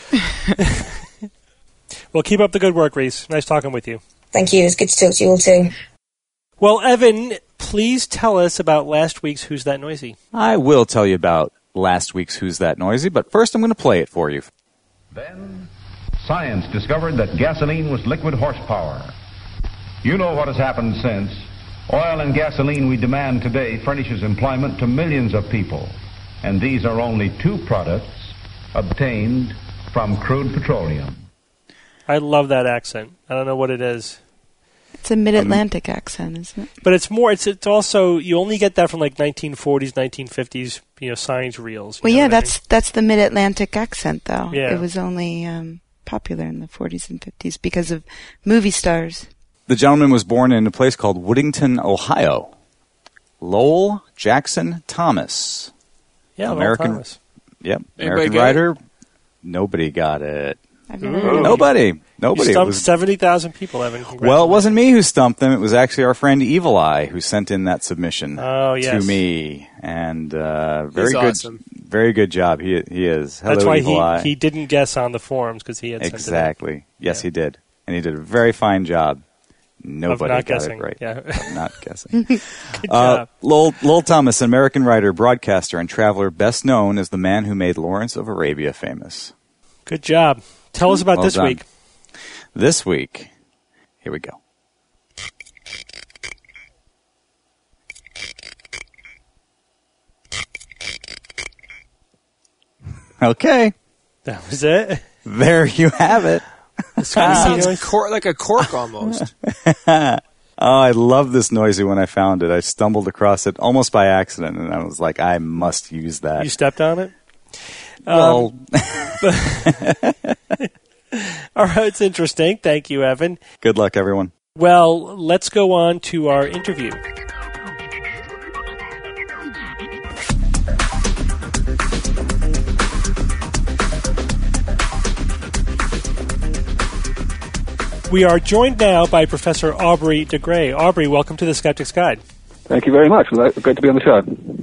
Well, keep up the good work, Reese. Nice talking with you. Thank you. It's good to talk to you all too. Well, Evan, please tell us about last week's Who's That Noisy? I will tell you about last week's Who's That Noisy, but first I'm going to play it for you. Then, science discovered that gasoline was liquid horsepower. You know what has happened since. Oil and gasoline we demand today furnishes employment to millions of people. And these are only two products obtained from crude petroleum. I love that accent. I don't know what it is. It's a mid-Atlantic um, accent, isn't it? But it's more, it's it's also, you only get that from like nineteen forties, nineteen fifties, you know, science reels. Well, yeah, that's I mean? that's the mid-Atlantic accent, though. Yeah. It was only um, popular in the forties and fifties because of movie stars. The gentleman was born in a place called Woodington, Ohio. Lowell Jackson Thomas. Yeah, American. Lowell Thomas. Yep, Anybody American get writer. it? Nobody got it. I've never heard of it. Nobody. Nobody. You stumped It was, seventy thousand people, Evan. well, it wasn't me who stumped them. It was actually our friend Evil Eye who sent in that submission oh, yes. to me. And uh, very He's good, awesome. very good job. He he is. Hello, That's why Evil he, Eye. he didn't guess on the forums because he had sent it in. Exactly. Yes, Yeah. he did, and he did a very fine job. Nobody not got guessing. it right. Yeah. Of not guessing. Good Uh, job. Lowell, Lowell Thomas, an American writer, broadcaster, and traveler, best known as the man who made Lawrence of Arabia famous. Good job. Tell us about Well this done. week. This week, here we go. Okay, That was it. there you have it. It sounds cor- like a cork almost. Oh, I love this noisy when I found it. I stumbled across it almost by accident, and I was like, I must use that. You stepped on it? Well, All right, it's interesting. Thank you, Evan. good luck, everyone. Well, let's go on to our interview. We are joined now by Professor Aubrey de Grey. Aubrey, welcome to the Skeptic's Guide. Thank you very much. Great to be on the show.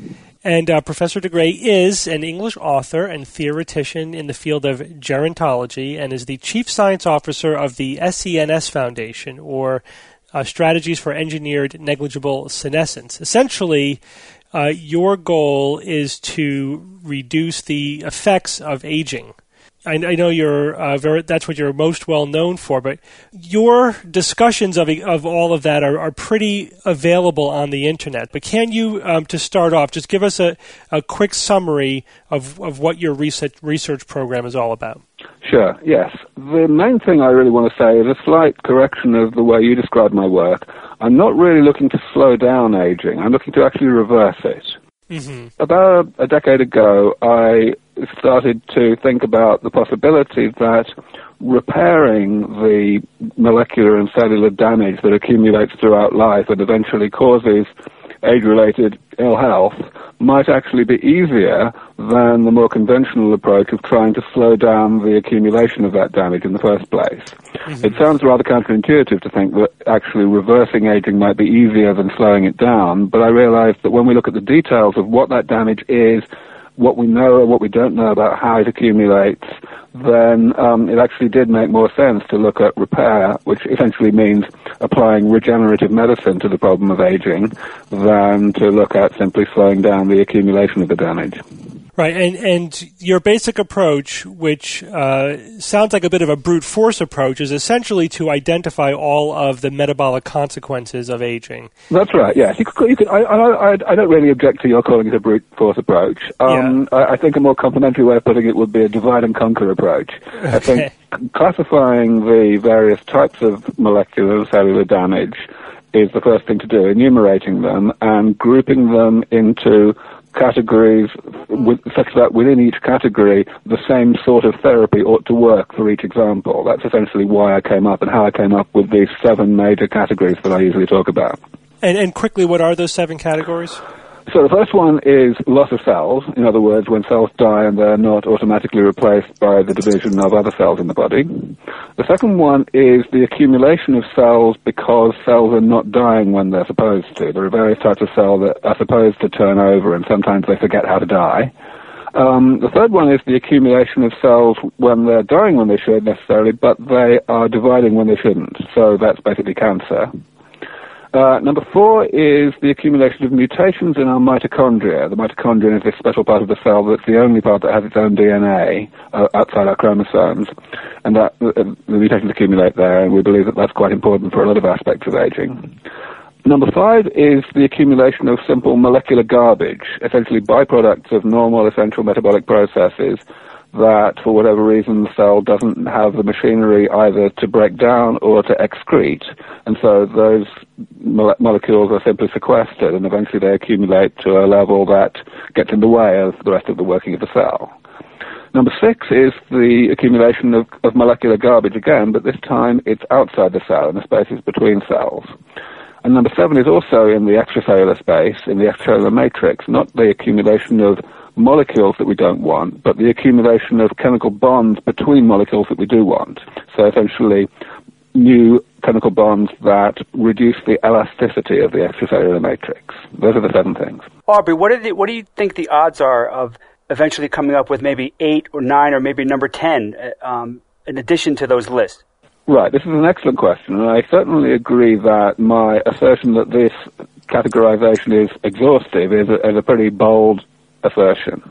And uh, Professor de Grey is an English author and theoretician in the field of gerontology and is the Chief Science Officer of the S E N S Foundation, or uh, Strategies for Engineered Negligible Senescence. Essentially, uh, your goal is to reduce the effects of aging. I, I know you're uh, very, that's what you're most well known for, but your discussions of of all of that are, are pretty available on the internet. But can you, um, to start off, just give us a, a quick summary of, of what your research research program is all about? Sure, yes. The main thing I really want to say is a slight correction of the way you described my work. I'm not really looking to slow down aging. I'm looking to actually reverse it. Mm-hmm. About a decade ago, I started to think about the possibility that repairing the molecular and cellular damage that accumulates throughout life and eventually causes age-related ill health might actually be easier than the more conventional approach of trying to slow down the accumulation of that damage in the first place. Mm-hmm. It sounds rather counterintuitive to think that actually reversing aging might be easier than slowing it down, but I realized that when we look at the details of what that damage is, what we know and what we don't know about how it accumulates, then um, it actually did make more sense to look at repair, which essentially means applying regenerative medicine to the problem of aging, than to look at simply slowing down the accumulation of the damage. Right, and and your basic approach, which uh, sounds like a bit of a brute force approach, is essentially to identify all of the metabolic consequences of aging. That's right. Yes, you could. You could I, I, I don't really object to your calling it a brute force approach. Um, yeah. I, I think a more complimentary way of putting it would be a divide and conquer approach. Okay. I think classifying the various types of molecular and cellular damage is the first thing to do, enumerating them and grouping them into categories with, such that within each category the same sort of therapy ought to work for each example. That's essentially why I came up and how I came up with these seven major categories that I usually talk about. And, and quickly, what are those seven categories? So the first one is loss of cells. In other words, when cells die and they're not automatically replaced by the division of other cells in the body. The second one is the accumulation of cells because cells are not dying when they're supposed to. There are various types of cells that are supposed to turn over, and sometimes they forget how to die. Um, the third one is the accumulation of cells when they're dying when they should necessarily, but they are dividing when they shouldn't. So that's basically cancer. Uh, number four is the accumulation of mutations in our mitochondria. The mitochondria is this special part of the cell that's the only part that has its own D N A uh, outside our chromosomes. And that uh, the mutations accumulate there, and we believe that that's quite important for a lot of aspects of aging. Number five is the accumulation of simple molecular garbage, essentially byproducts of normal essential metabolic processes that, for whatever reason, the cell doesn't have the machinery either to break down or to excrete. And so those mo- molecules are simply sequestered, and eventually they accumulate to a level that gets in the way of the rest of the working of the cell. Number six is the accumulation of, of molecular garbage again, but this time it's outside the cell, in the spaces between cells. And number seven is also in the extracellular space, in the extracellular matrix, not the accumulation of molecules that we don't want, but the accumulation of chemical bonds between molecules that we do want. So essentially, new chemical bonds that reduce the elasticity of the extracellular matrix. Those are the seven things. Aubrey, what, are the, what do you think the odds are of eventually coming up with maybe eight or nine or maybe number ten um, in addition to those lists? Right, this is an excellent question, and I certainly agree that my assertion that this categorization is exhaustive is a, is a pretty bold assertion.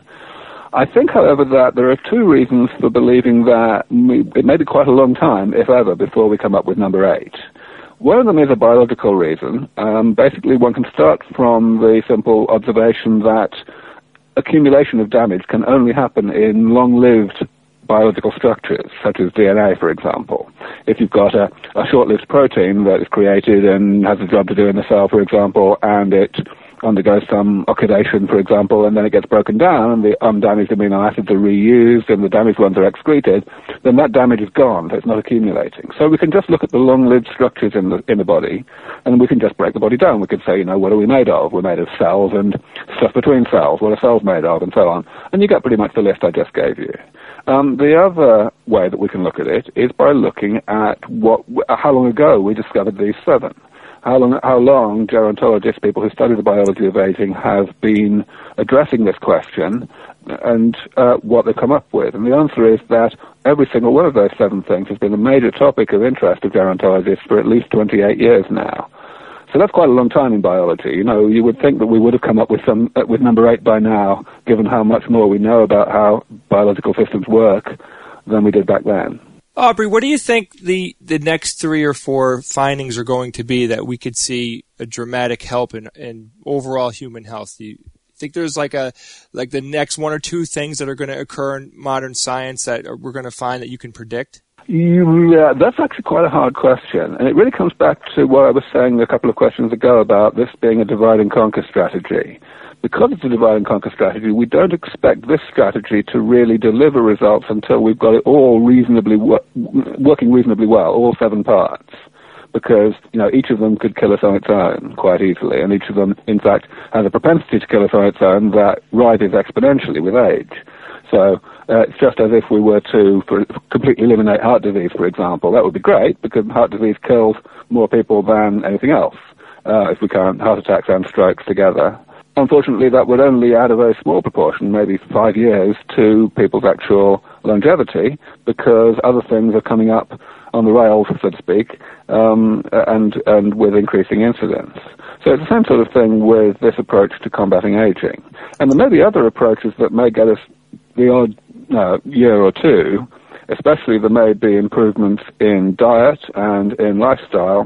I think, however, that there are two reasons for believing that we, it may be quite a long time, if ever, before we come up with number eight. One of them is a biological reason. Um, basically, one can start from the simple observation that accumulation of damage can only happen in long-lived biological structures, such as D N A, for example. If you've got a, a short-lived protein that is created and has a job to do in the cell, for example, and it undergoes some oxidation, for example, and then it gets broken down and the undamaged amino acids are reused and the damaged ones are excreted, then that damage is gone, so it's not accumulating. So we can just look at the long-lived structures in the in the body, and we can just break the body down. We can say, you know, what are we made of? We're made of cells and stuff between cells. What are cells made of? And so on. And you get pretty much the list I just gave you. Um, the other way that we can look at it is by looking at what, how long ago we discovered these seven. How long, how long gerontologists, people who study the biology of aging, have been addressing this question and uh, what they've come up with. And the answer is that every single one of those seven things has been a major topic of interest of gerontologists for at least twenty-eight years now. So that's quite a long time in biology. You know, you would think that we would have come up with some uh, with number eight by now, given how much more we know about how biological systems work than we did back then. Aubrey, what do you think the, the next three or four findings are going to be that we could see a dramatic help in, in overall human health? Do you think there's like a like the next one or two things that are going to occur in modern science that we're going to find that you can predict? Yeah, that's actually quite a hard question. And it really comes back to what I was saying a couple of questions ago about this being a divide and conquer strategy. Because it's a divide and conquer strategy, we don't expect this strategy to really deliver results until we've got it all reasonably wo- working reasonably well, all seven parts. Because, you know, each of them could kill us on its own quite easily, and each of them, in fact, has a propensity to kill us on its own that rises exponentially with age. So uh, it's just as if we were to for, completely eliminate heart disease, for example. That would be great, because heart disease kills more people than anything else, uh, if we count heart attacks and strokes together. Unfortunately, that would only add a very small proportion, maybe five years, to people's actual longevity, because other things are coming up on the rails, so to speak, um, and, and with increasing incidence. So it's the same sort of thing with this approach to combating aging. And there may be other approaches that may get us the odd uh, year or two, especially there may be improvements in diet and in lifestyle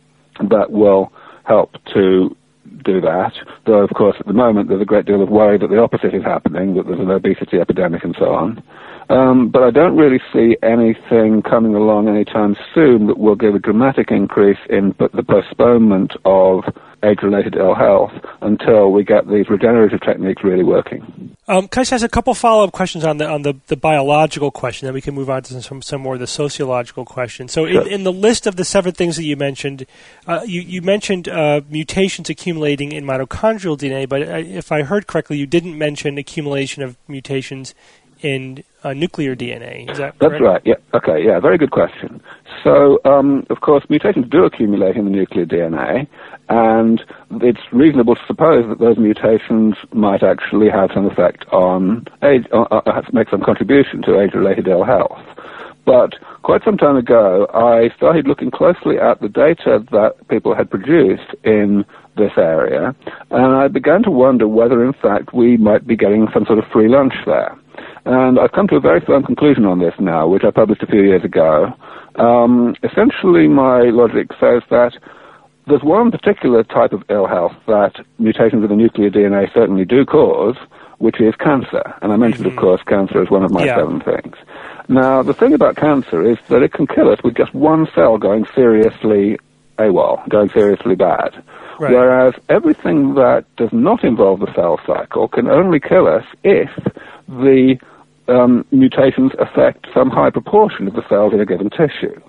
that will help to do that, though of course at the moment there's a great deal of worry that the opposite is happening, that there's an obesity epidemic and so on. Um, but I don't really see anything coming along anytime soon that will give a dramatic increase in the postponement of age-related ill health until we get these regenerative techniques really working. Um, can I just ask a couple follow-up questions on the on the, the biological question, then we can move on to some, some more of the sociological questions. So Sure. in, in the list of the seven things that you mentioned, uh, you, you mentioned uh, mutations accumulating in mitochondrial D N A, but if I heard correctly, you didn't mention accumulation of mutations in uh, nuclear D N A. Is that correct? That's right, yeah. Okay, yeah, very good question. So, um, of course, mutations do accumulate in the nuclear D N A, and it's reasonable to suppose that those mutations might actually have some effect on age, uh, uh, make some contribution to age-related ill health. But quite some time ago, I started looking closely at the data that people had produced in this area, and I began to wonder whether, in fact, we might be getting some sort of free lunch there. And I've come to a very firm conclusion on this now, which I published a few years ago. Um, essentially, my logic says that there's one particular type of ill health that mutations of the nuclear D N A certainly do cause, which is cancer. And I mentioned, mm-hmm. of course, cancer as one of my yeah. seven things. Now, the thing about cancer is that it can kill us with just one cell going seriously AWOL, going seriously bad. Right. Whereas everything that does not involve the cell cycle can only kill us if the um, mutations affect some high proportion of the cells in a given tissue.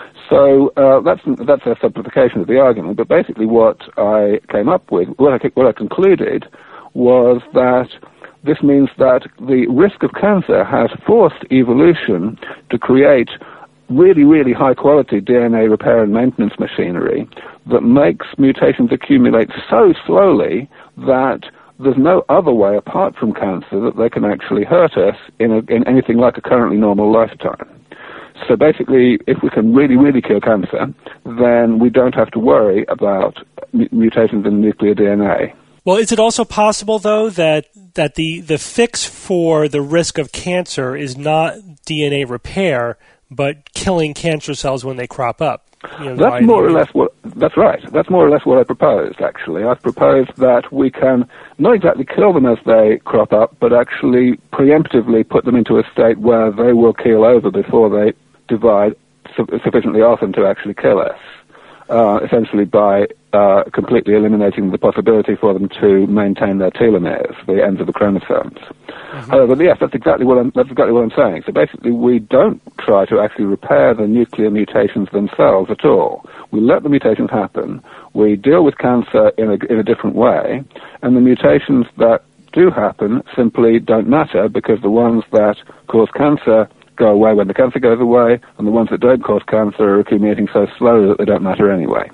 So uh, that's that's a simplification of the argument. But basically, what I came up with, what I, what I concluded, was that this means that the risk of cancer has forced evolution to create really, really high-quality D N A repair and maintenance machinery that makes mutations accumulate so slowly that there's no other way apart from cancer that they can actually hurt us in, a, in anything like a currently normal lifetime. So basically, if we can really, really cure cancer, then we don't have to worry about m- mutations in nuclear D N A. Well, is it also possible, though, that that the, the fix for the risk of cancer is not D N A repair, but killing cancer cells when they crop up? You know, that's more or less what, that's right. That's more or less what I proposed, actually. I've proposed that we can not exactly kill them as they crop up, but actually preemptively put them into a state where they will keel over before they divide su- sufficiently often to actually kill us, uh, essentially by uh, completely eliminating the possibility for them to maintain their telomeres, the ends of the chromosomes. Mm-hmm. Uh, but yes, that's exactly what I'm, that's exactly what I'm saying. So basically, we don't try to actually repair the nuclear mutations themselves at all. We let the mutations happen. We deal with cancer in a, in a different way, and the mutations that do happen simply don't matter because the ones that cause cancer go away when the cancer goes away, and the ones that don't cause cancer are accumulating so slowly that they don't matter anyway.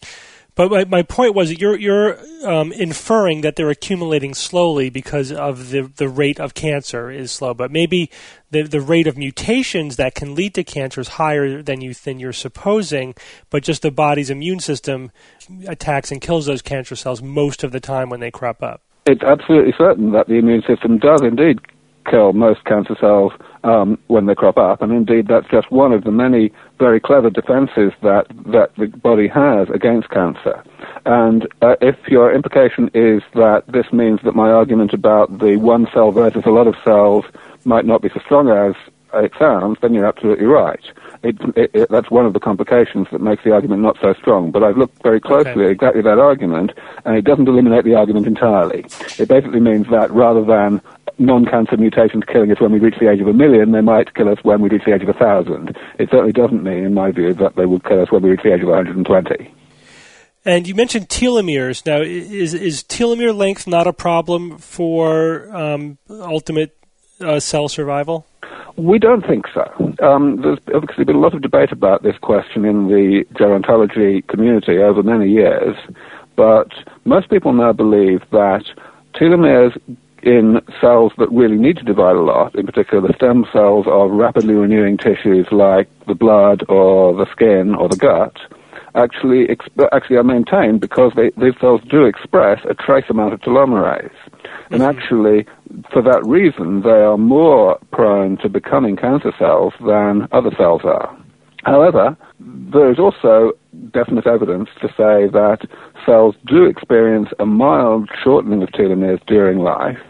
But my, my point was that you're you're um, inferring that they're accumulating slowly because of the the rate of cancer is slow. But maybe the the rate of mutations that can lead to cancer is higher than you than you're supposing. But just the body's immune system attacks and kills those cancer cells most of the time when they crop up. It's absolutely certain that the immune system does indeed kill most cancer cells um, when they crop up, and indeed that's just one of the many very clever defenses that, that the body has against cancer. And uh, if your implication is that this means that my argument about the one cell versus a lot of cells might not be so strong as it sounds, then you're absolutely right. It, it, it, that's one of the complications that makes the argument not so strong. But I've looked very closely okay. at exactly that argument, and it doesn't eliminate the argument entirely. It basically means that rather than non-cancer mutations killing us when we reach the age of a million, they might kill us when we reach the age of a thousand. It certainly doesn't mean, in my view, that they would kill us when we reach the age of one hundred twenty. And you mentioned telomeres. Now, is is telomere length not a problem for um, ultimate uh, cell survival? We don't think so. Um, there's obviously been a lot of debate about this question in the gerontology community over many years, but most people now believe that telomeres in cells that really need to divide a lot, in particular the stem cells of rapidly renewing tissues like the blood or the skin or the gut, actually exp- actually are maintained because they, these cells do express a trace amount of telomerase. Mm-hmm. And actually, for that reason, they are more prone to becoming cancer cells than other cells are. However, there is also definite evidence to say that cells do experience a mild shortening of telomeres during life,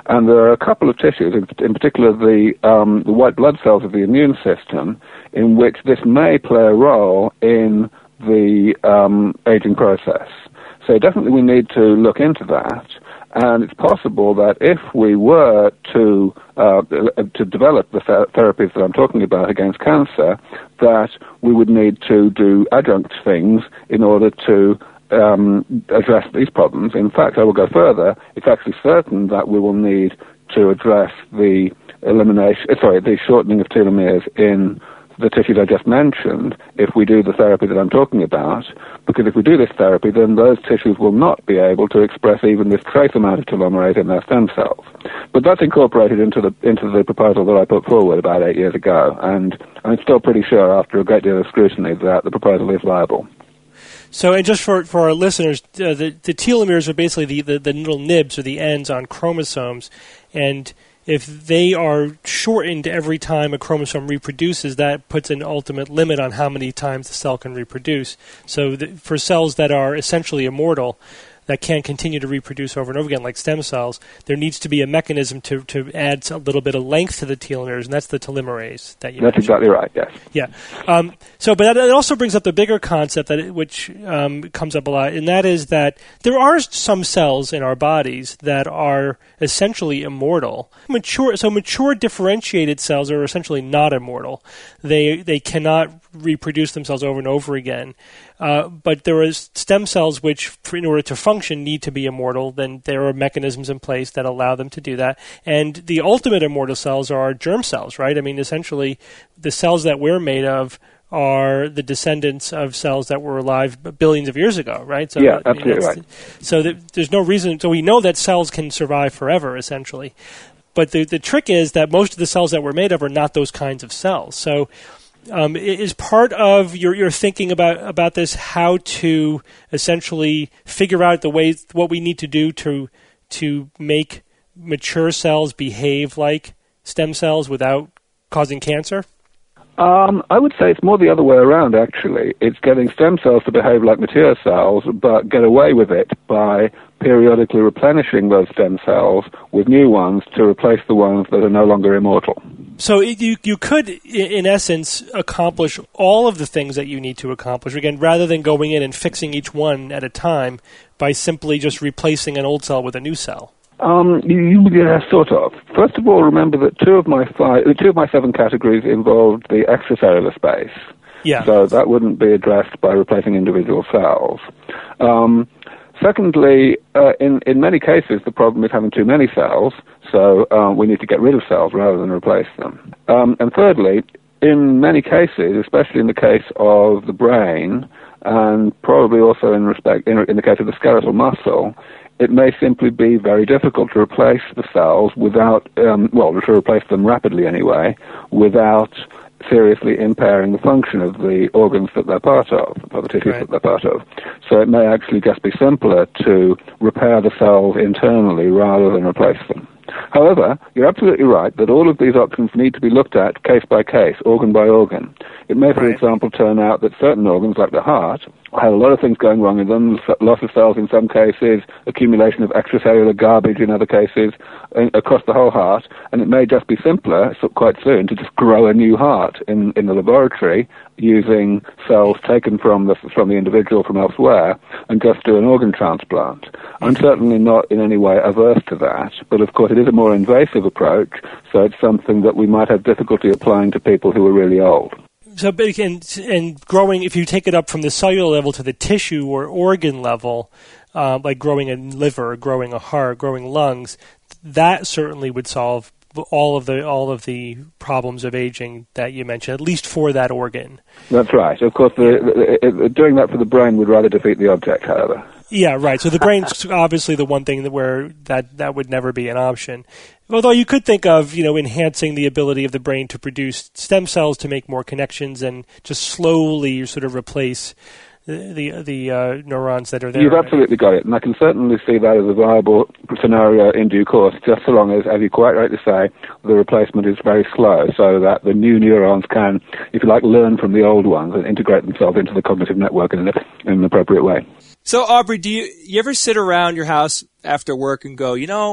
And there are a couple of tissues, in, in particular the, um, the white blood cells of the immune system, in which this may play a role in the um, aging process. So definitely we need to look into that. And it's possible that if we were to uh, to develop the th- therapies that I'm talking about against cancer, that we would need to do adjunct things in order to um, address these problems. In fact, I will go further. It's actually certain that we will need to address the elimination, sorry, the shortening of telomeres in the tissues I just mentioned if we do the therapy that I'm talking about, because if we do this therapy, then those tissues will not be able to express even this trace amount of telomerase in their stem cells. But that's incorporated into the into the proposal that I put forward about eight years ago, and I'm still pretty sure after a great deal of scrutiny that the proposal is viable. So, and just for, for our listeners, uh, the, the telomeres are basically the, the, the little nibs or the ends on chromosomes, and if they are shortened every time a chromosome reproduces, that puts an ultimate limit on how many times the cell can reproduce. So the, for cells that are essentially immortal, that can continue to reproduce over and over again, like stem cells, there needs to be a mechanism to, to add a little bit of length to the telomeres, and that's the telomerase that you That's mentioned. Exactly right, yes. Yeah. Um, so, but that, it also brings up the bigger concept, that it, which um, comes up a lot, and that is that there are some cells in our bodies that are essentially immortal. Mature, so mature differentiated cells are essentially not immortal. They they cannot reproduce themselves over and over again. Uh, but there are stem cells which, in order to function, need to be immortal. Then there are mechanisms in place that allow them to do that. And the ultimate immortal cells are germ cells, right? I mean, essentially, the cells that we're made of are the descendants of cells that were alive billions of years ago, right? So yeah, absolutely right. So that there's no reason. So we know that cells can survive forever, essentially. But the the trick is that most of the cells that we're made of are not those kinds of cells. So Um, is part of your, your thinking about, about this how to essentially figure out the ways, what we need to do to to make mature cells behave like stem cells without causing cancer? Um, I would say it's more the other way around, actually. It's getting stem cells to behave like mature cells, but get away with it by periodically replenishing those stem cells with new ones to replace the ones that are no longer immortal. So you you could, in essence, accomplish all of the things that you need to accomplish, again, rather than going in and fixing each one at a time by simply just replacing an old cell with a new cell. Um, you, you, yeah, sort of. First of all, remember that two of my five, two of my seven categories involved the extracellular space. Yeah. So that wouldn't be addressed by replacing individual cells. Um, secondly, uh, in in many cases, the problem is having too many cells. So uh, we need to get rid of cells rather than replace them. Um, and thirdly, in many cases, especially in the case of the brain, and probably also in respect in, in the case of the skeletal muscle, it may simply be very difficult to replace the cells without, um, well, to replace them rapidly anyway, without seriously impairing the function of the organs that they're part of, or the tissues right. that they're part of. So it may actually just be simpler to repair the cells internally rather than replace them. However, you're absolutely right that all of these options need to be looked at case by case, organ by organ. It may, for right. example, turn out that certain organs, like the heart, have a lot of things going wrong in them, loss of cells in some cases, accumulation of extracellular garbage in other cases, across the whole heart, and it may just be simpler, so quite soon, to just grow a new heart in, in the laboratory using cells taken from the from the individual from elsewhere and just do an organ transplant. I'm certainly not in any way averse to that, but of course it is a more invasive approach, so it's something that we might have difficulty applying to people who are really old. So, and, and growing, if you take it up from the cellular level to the tissue or organ level, uh, like growing a liver, growing a heart, growing lungs, that certainly would solve all of the all of the problems of aging that you mentioned, at least for that organ. That's right. Of course, the, the, the, doing that for the brain would rather defeat the object, however. Yeah, right. So the brain's obviously the one thing that where that, that would never be an option. Although you could think of, you know, enhancing the ability of the brain to produce stem cells to make more connections and just slowly sort of replace the the, the uh, neurons that are there. You've absolutely got it, and I can certainly see that as a viable scenario in due course, just so long as, as you quite rightly say, the replacement is very slow, so that the new neurons can, if you like, learn from the old ones and integrate themselves into the cognitive network in, a, in an appropriate way. So, Aubrey, do you, you ever sit around your house after work and go, you know,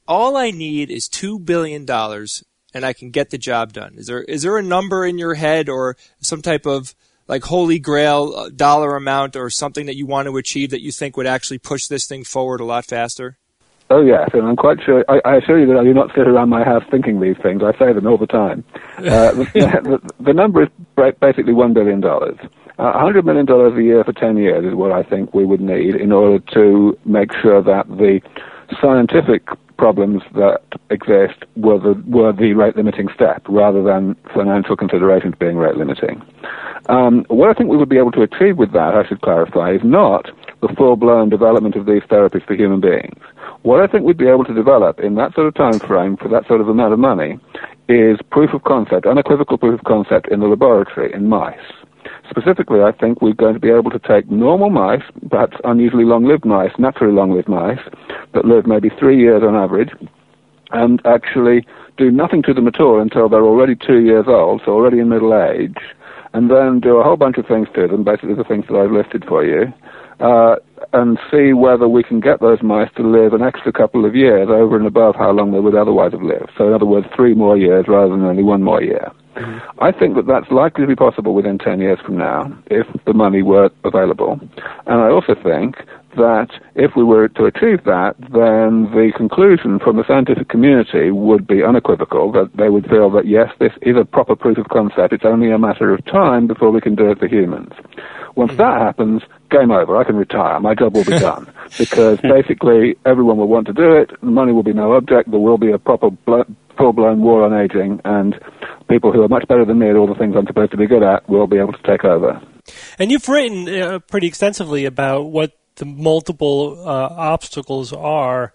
all I need is two billion dollars and I can get the job done. Is there is there a number in your head or some type of like holy grail dollar amount or something that you want to achieve that you think would actually push this thing forward a lot faster? Oh, yes, and I'm quite sure, I, I assure you that I do not sit around my house thinking these things. I say them all the time. Uh, the, the, the number is basically one billion dollars. Uh, one hundred million dollars a year for ten years is what I think we would need in order to make sure that the scientific problems that exist were the, were the rate-limiting step, rather than financial considerations being rate-limiting. Um, what I think we would be able to achieve with that, I should clarify, is not the full-blown development of these therapies for human beings. What I think we'd be able to develop in that sort of time frame for that sort of amount of money is proof of concept, unequivocal proof of concept in the laboratory in mice. Specifically, I think we're going to be able to take normal mice, perhaps unusually long-lived mice, naturally long-lived mice, that live maybe three years on average, and actually do nothing to them at all until they're already two years old, so already in middle age, and then do a whole bunch of things to them, basically the things that I've listed for you, uh, and see whether we can get those mice to live an extra couple of years over and above how long they would otherwise have lived. So in other words, three more years rather than only one more year. Mm-hmm. I think that that's likely to be possible within ten years from now, if the money were available. And I also think that if we were to achieve that, then the conclusion from the scientific community would be unequivocal, that they would feel that, yes, this is a proper proof of concept. It's only a matter of time before we can do it for humans. Once mm-hmm. that happens, game over. I can retire. My job will be done. Because basically everyone will want to do it. The money will be no object. There will be a proper blo- full-blown war on aging, and people who are much better than me at all the things I'm supposed to be good at will be able to take over. And you've written uh, pretty extensively about what the multiple uh, obstacles are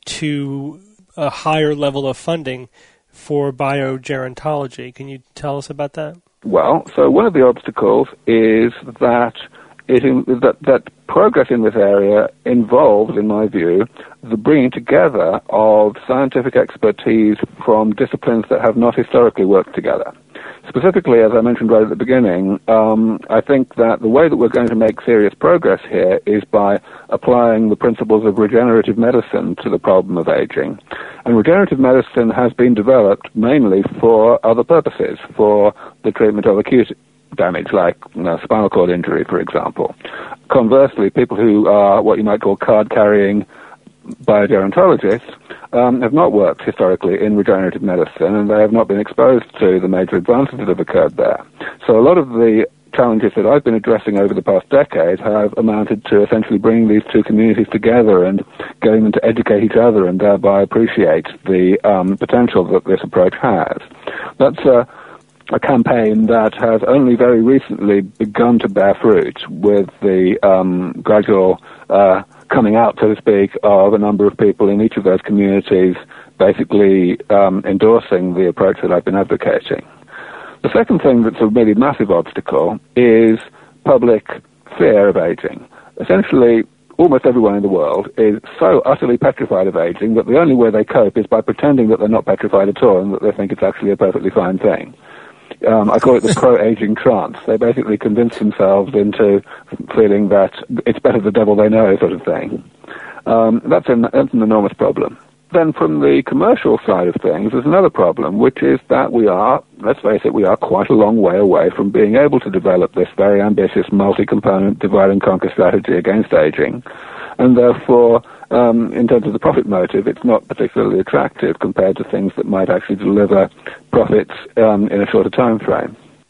to a higher level of funding for biogerontology. Can you tell us about that? Well, so one of the obstacles is that it in, that, that progress in this area involves, in my view, the bringing together of scientific expertise from disciplines that have not historically worked together. Specifically, as I mentioned right at the beginning, um, I think that the way that we're going to make serious progress here is by applying the principles of regenerative medicine to the problem of aging. And regenerative medicine has been developed mainly for other purposes, for the treatment of acute damage, like you know, spinal cord injury, for example. Conversely, people who are what you might call card-carrying biogerontologists um, have not worked historically in regenerative medicine, and they have not been exposed to the major advances that have occurred there. So a lot of the challenges that I've been addressing over the past decade have amounted to essentially bringing these two communities together and getting them to educate each other and thereby appreciate the um, potential that this approach has. That's a a campaign that has only very recently begun to bear fruit, with the um, gradual uh, coming out, so to speak, of a number of people in each of those communities basically um, endorsing the approach that I've been advocating. The second thing that's a really massive obstacle is public fear of aging. Essentially, almost everyone in the world is so utterly petrified of aging that the only way they cope is by pretending that they're not petrified at all and that they think it's actually a perfectly fine thing. Um, I call it the pro-aging trance. They basically convince themselves into feeling that it's better the devil they know sort of thing. Um, that's, an, that's an enormous problem. Then from the commercial side of things, there's another problem, which is that we are, let's face it, we are quite a long way away from being able to develop this very ambitious multi-component divide and conquer strategy against aging. And therefore, um, in terms of the profit motive, it's not particularly attractive compared to things that might actually deliver profits um, in a shorter time frame.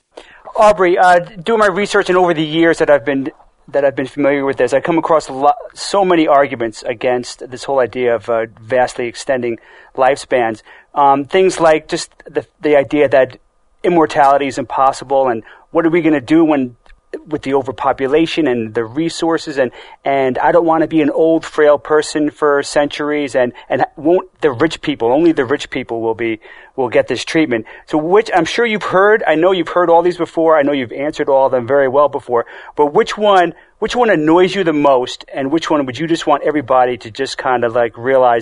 Aubrey, uh, doing my research and over the years that I've been that I've been familiar with this, I come across a lot, so many arguments against this whole idea of uh, vastly extending lifespans. Um, things like just the the idea that immortality is impossible, and what are we going to do when with the overpopulation and the resources, and, and I don't want to be an old, frail person for centuries, and, and won't the rich people, only the rich people will be, will get this treatment. So which, I'm sure you've heard, I know you've heard all these before, I know you've answered all of them very well before, but which one, which one annoys you the most, and which one would you just want everybody to just kind of like realize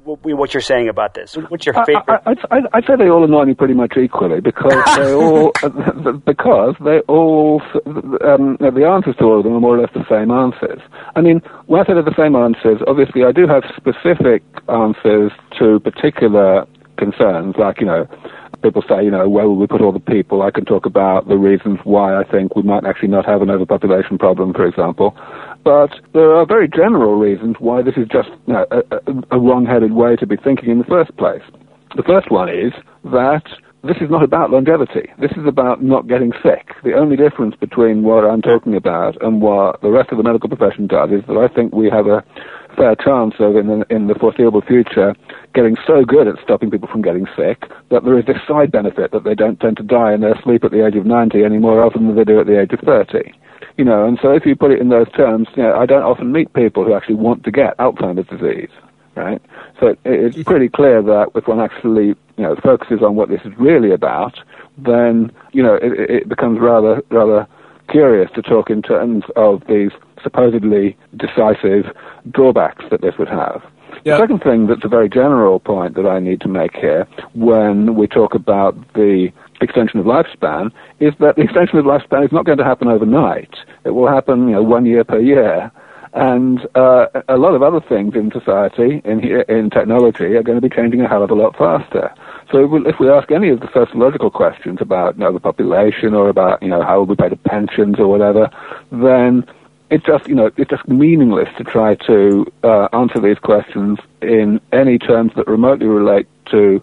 what you're saying about this. What's your favorite? I, I, I'd, I'd say they all annoy me pretty much equally because they all because they all um, the answers to all of them are more or less the same answers. I mean, when I say they're the same answers, obviously I do have specific answers to particular concerns, like, you know, people say, you know, where will we put all the people? I can talk about the reasons why I think we might actually not have an overpopulation problem, for example. But there are very general reasons why this is just, you know, a, a, a wrong-headed way to be thinking in the first place. The first one is that this is not about longevity. This is about not getting sick. The only difference between what I'm talking about and what the rest of the medical profession does is that I think we have a fair chance of, in the, in the foreseeable future, getting so good at stopping people from getting sick that there is this side benefit that they don't tend to die in their sleep at the age of ninety any more often than they do at the age of thirty. You know, and so if you put it in those terms, you know, I don't often meet people who actually want to get Alzheimer's disease, right? So it, it's pretty clear that if one actually, you know, focuses on what this is really about, then, you know, it, it becomes rather, rather curious to talk in terms of these supposedly decisive drawbacks that this would have. Yep. The second thing that's a very general point that I need to make here when we talk about the extension of lifespan is that the extension of lifespan is not going to happen overnight. It will happen, you know, one year per year. And uh, a lot of other things in society, in in technology, are going to be changing a hell of a lot faster. So if we, if we ask any of the sociological questions about, you know, the population or about, you know, how will we pay the pensions or whatever, then it's just, you know, it's just meaningless to try to uh, answer these questions in any terms that remotely relate to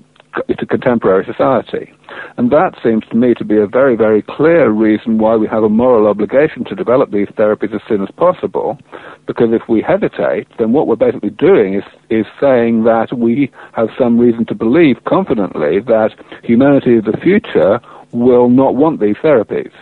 to contemporary society. And that seems to me to be a very, very clear reason why we have a moral obligation to develop these therapies as soon as possible, because if we hesitate, then what we're basically doing is, is saying that we have some reason to believe confidently that humanity of the future will not want these therapies.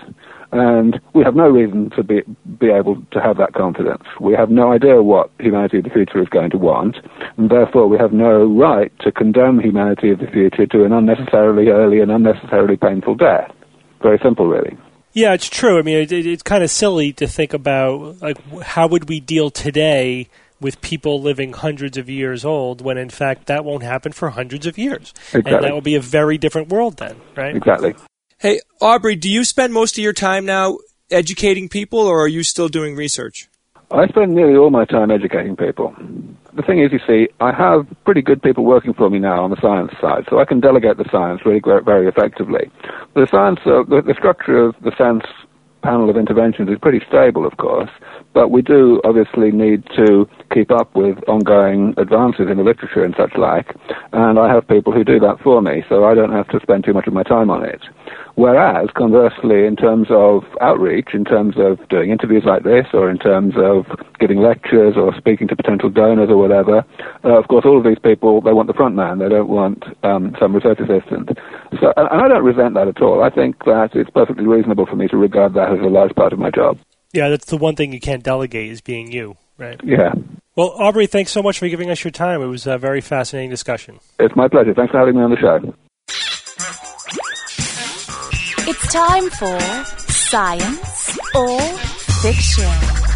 And we have no reason to be be able to have that confidence. We have no idea what humanity of the future is going to want, and therefore we have no right to condemn humanity of the future to an unnecessarily early and unnecessarily painful death. Very simple, really. Yeah, it's true. I mean, it, it, it's kind of silly to think about, like, how would we deal today with people living hundreds of years old when, in fact, that won't happen for hundreds of years. Exactly. And that will be a very different world then, right? Exactly. Hey, Aubrey, do you spend most of your time now educating people, or are you still doing research? I spend nearly all my time educating people. The thing is, you see, I have pretty good people working for me now on the science side, so I can delegate the science really very effectively. The science, uh, the, the structure of the science panel of interventions is pretty stable, of course, but we do obviously need to keep up with ongoing advances in the literature and such like, and I have people who do that for me, so I don't have to spend too much of my time on it. Whereas, conversely, in terms of outreach, in terms of doing interviews like this, or in terms of giving lectures or speaking to potential donors or whatever, uh, of course, all of these people, they want the front man. They don't want um, some research assistant. So, and I don't resent that at all. I think that it's perfectly reasonable for me to regard that as a large part of my job. Yeah, that's the one thing you can't delegate is being you, right? Yeah. Well, Aubrey, thanks so much for giving us your time. It was a very fascinating discussion. It's my pleasure. Thanks for having me on the show. It's time for Science or Fiction.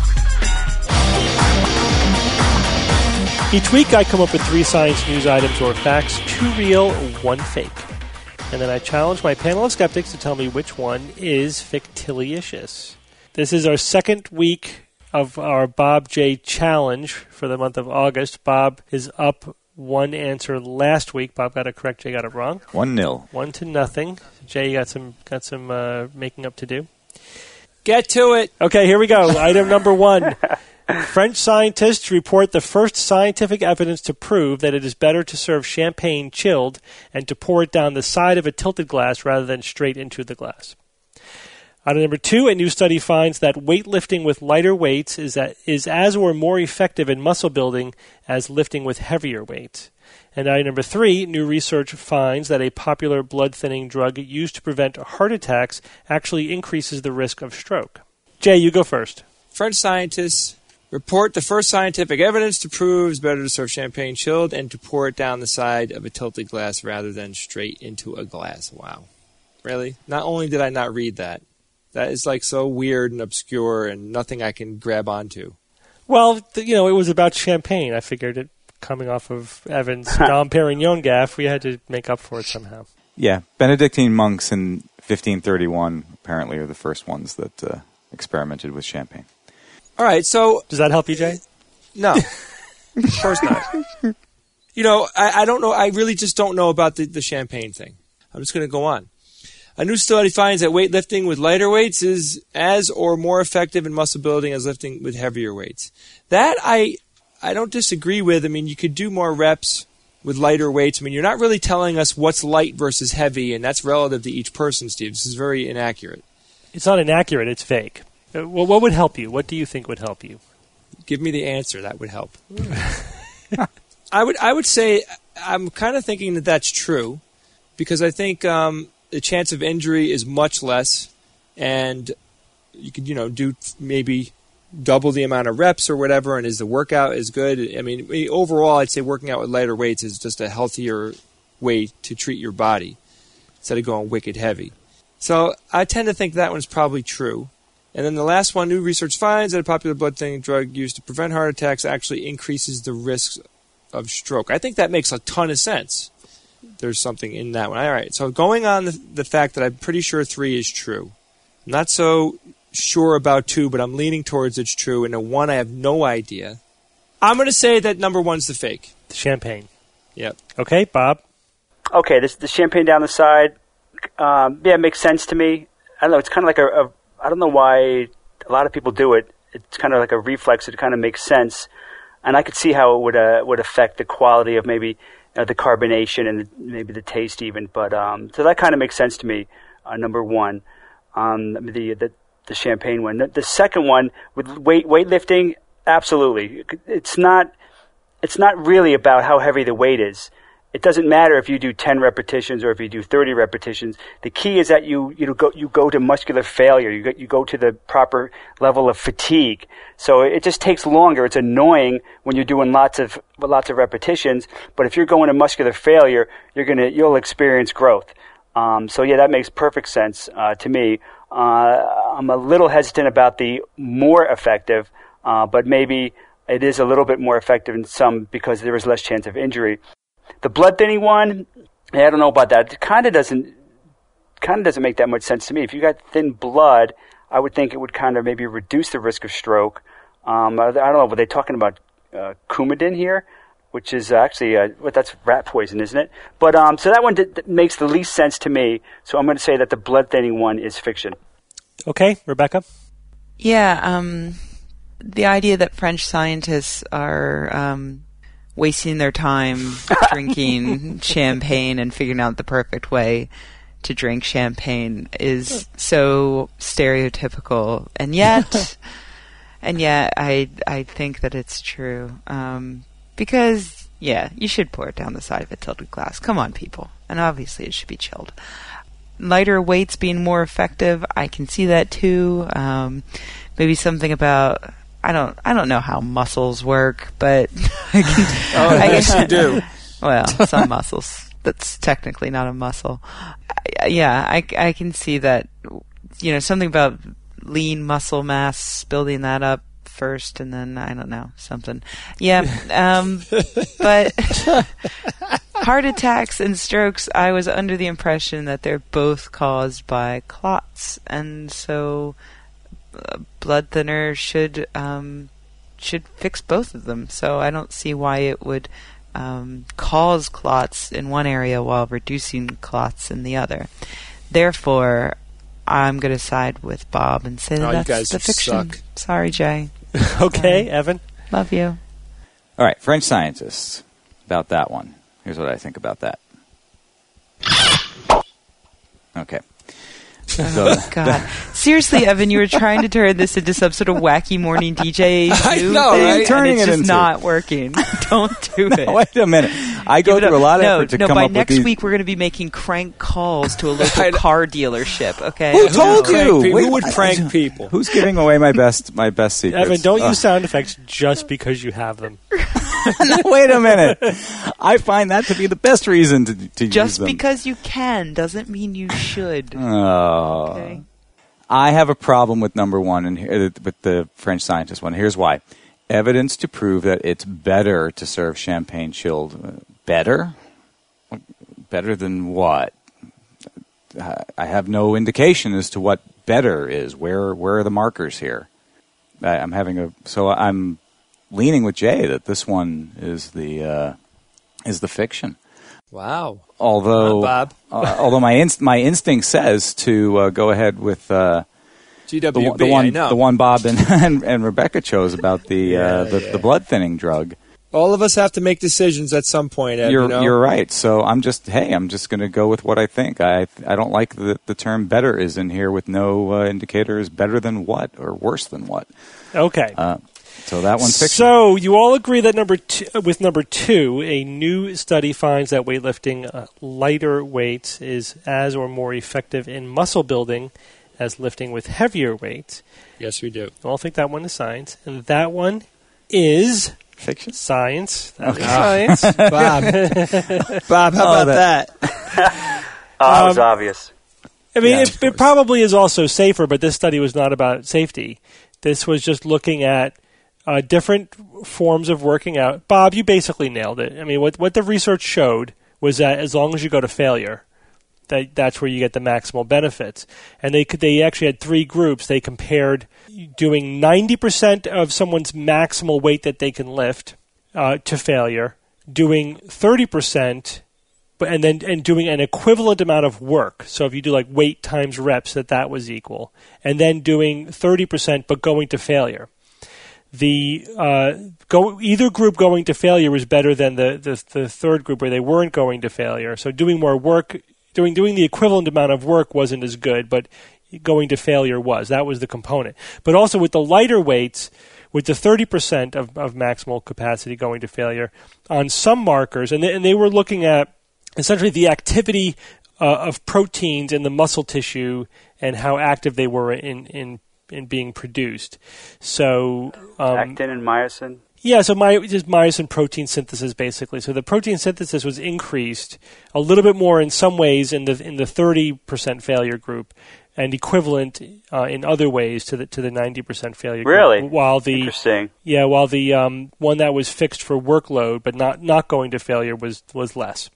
Each week I come up with three science news items or facts, two real, one fake. And then I challenge my panel of skeptics to tell me which one is fictitious. This is our second week of our Bob J Challenge for the month of August. Bob is up one answer last week. Bob got it correct. Jay got it wrong. One nil. One to nothing. Jay got some got some uh, making up to do. Get to it. Okay, here we go. Item number one. French scientists report the first scientific evidence to prove that it is better to serve champagne chilled and to pour it down the side of a tilted glass rather than straight into the glass. Item number two, a new study finds that weightlifting with lighter weights is, that, is as or more effective in muscle building as lifting with heavier weights. And item number three, new research finds that a popular blood-thinning drug used to prevent heart attacks actually increases the risk of stroke. Jay, you go first. French scientists report the first scientific evidence to prove it's better to serve champagne chilled and to pour it down the side of a tilted glass rather than straight into a glass. Wow. Really? Not only did I not read that, that is like so weird and obscure and nothing I can grab onto. Well, you know, it was about champagne. I figured it coming off of Evan's Dom Perignon gaffe. We had to make up for it somehow. Yeah, Benedictine monks in fifteen thirty-one apparently are the first ones that uh, experimented with champagne. All right, so... Does that help you, Jay? No. Of course not. You know, I, I don't know. I really just don't know about the, the champagne thing. I'm just going to go on. A new study finds that weightlifting with lighter weights is as or more effective in muscle building as lifting with heavier weights. That I I don't disagree with. I mean, you could do more reps with lighter weights. I mean, you're not really telling us what's light versus heavy, and that's relative to each person, Steve. This is very inaccurate. It's not inaccurate. It's fake. Uh, well, what would help you? What do you think would help you? Give me the answer. That would help. I would I would say I'm kind of thinking that that's true because I think um, the chance of injury is much less, and you could you know do maybe double the amount of reps or whatever, and is the workout is good. I mean, overall, I'd say working out with lighter weights is just a healthier way to treat your body instead of going wicked heavy. So I tend to think that one's probably true. And then the last one, new research finds that a popular blood thinning drug used to prevent heart attacks actually increases the risk of stroke. I think that makes a ton of sense. There's something in that one. All right, so going on the, the fact that I'm pretty sure three is true. I'm not so sure about two, but I'm leaning towards it's true. And the one, I have no idea. I'm going to say that number one's the fake. The champagne. Yep. Okay, Bob? Okay, this the champagne down the side, um, yeah, it makes sense to me. I don't know, it's kind of like a, a I don't know why a lot of people do it. It's kind of like a reflex. It kind of makes sense. And I could see how it would uh, would affect the quality of maybe uh, the carbonation and the, maybe the taste even. But um, so that kind of makes sense to me, uh, number one. Um, the, the the champagne one. The, the second one, with weight weightlifting, absolutely. It's not, it's not really about how heavy the weight is. It doesn't matter if you do ten repetitions or if you do thirty repetitions. The key is that you you go you go to muscular failure. You go, you go to the proper level of fatigue. So it just takes longer. It's annoying when you're doing lots of lots of repetitions. But if you're going to muscular failure, you're gonna you'll experience growth. Um, so yeah, that makes perfect sense uh, to me. Uh, I'm a little hesitant about the more effective, uh, but maybe it is a little bit more effective in some because there is less chance of injury. The blood thinning one, I don't know about that. It kind of doesn't, kind of doesn't make that much sense to me. If you got thin blood, I would think it would kind of maybe reduce the risk of stroke. Um, I, I don't know. Were they talking about uh, Coumadin here, which is actually uh, well, that's rat poison, isn't it? But um, so that one d- d- makes the least sense to me. So I'm going to say that the blood thinning one is fiction. Okay, Rebecca. Yeah, um, the idea that French scientists are um, wasting their time drinking champagne and figuring out the perfect way to drink champagne is so stereotypical, and yet, and yet, I I think that it's true um, because yeah, you should pour it down the side of a tilted glass. Come on, people, and obviously it should be chilled. Lighter weights being more effective, I can see that too. Um, maybe something about. I don't. I don't know how muscles work, but I can. Oh, I yes, guess you do. Well, some muscles. That's technically not a muscle. I, yeah, I, I can see that. You know, something about lean muscle mass, building that up first, and then I don't know something. Yeah, um, but heart attacks and strokes. I was under the impression that they're both caused by clots, and so. A blood thinner should um, should fix both of them. So I don't see why it would um, cause clots in one area while reducing clots in the other. Therefore, I'm going to side with Bob and say that oh, that's you guys the fiction. Suck. Sorry, Jay. Okay, Sorry. Evan. Love you. All right, French scientists. About that one. Here's what I think about that. Okay. Oh, God. Seriously, Evan, you were trying to turn this into some sort of wacky morning D J I Zoo know, thing, right? and Turning it's it just into- not working. Don't do it. No, wait a minute. I go Give it through up. a lot of no, effort to no, come by up next with these. week we're going to be making crank calls to a I local know. car dealership. Okay. Who told Prank you? people. Wait, Who would I- prank I- people? Who's giving away my best my best secrets? Evan, don't Ugh. use sound effects just because you have them. No, wait a minute. I find that to be the best reason to, to use Just them. because you can doesn't mean you should. Oh. Okay. I have a problem with number one and here- with the French scientist one. Here's why. evidence to prove that it's better to serve champagne chilled. Better? Better than what? I have no indication as to what better is. Where where are the markers here? I, I'm having a so I'm leaning with Jay that this one is the uh, is the fiction. Wow. Although, Bob. uh, although my inst- my instinct says to uh, go ahead with uh, G W B. the, the one I know. the one Bob and, and, and Rebecca chose about the yeah, uh, the, yeah. the blood thinning drug. All of us have to make decisions at some point, Ed, You're you know? you're right. So I'm just hey, I'm just going to go with what I think. I I don't like the the term better is in here with no uh, indicator is better than what or worse than what. Okay. Uh, so that one's fiction. So you all agree that number two, with number two, a new study finds that weightlifting uh, lighter weights is as or more effective in muscle building as lifting with heavier weights. Yes, we do. You all think that one is science, and that one is fiction. Science. That Okay. is science. Bob. Bob, how Oh, about that? Oh, that was Um, obvious. I mean, Yeah, it, of it course. probably is also safer, but this study was not about safety. This was just looking at uh, different forms of working out. Bob, you basically nailed it. I mean, what what the research showed was that as long as you go to failure, that that's where you get the maximal benefits. And they could, they actually had three groups. They compared doing ninety percent of someone's maximal weight that they can lift uh, to failure, doing thirty percent, but and then and doing an equivalent amount of work. So if you do like weight times reps, that that was equal, and then doing thirty percent but going to failure. The uh, go either group going to failure was better than the, the the third group where they weren't going to failure. So doing more work, doing doing the equivalent amount of work wasn't as good, but going to failure was. That was the component. But also with the lighter weights, with the thirty percent of, of maximal capacity going to failure, on some markers, and they, and they were looking at essentially the activity uh, of proteins in the muscle tissue and how active they were in, in, in being produced. So um, Actin and myosin. yeah, so my, just myosin protein synthesis basically. So the protein synthesis was increased a little bit more in some ways in the in the thirty percent failure group, and equivalent uh, in other ways to the to the ninety percent failure group. Really? While the Interesting. yeah, while the um, one that was fixed for workload but not, not going to failure was was less.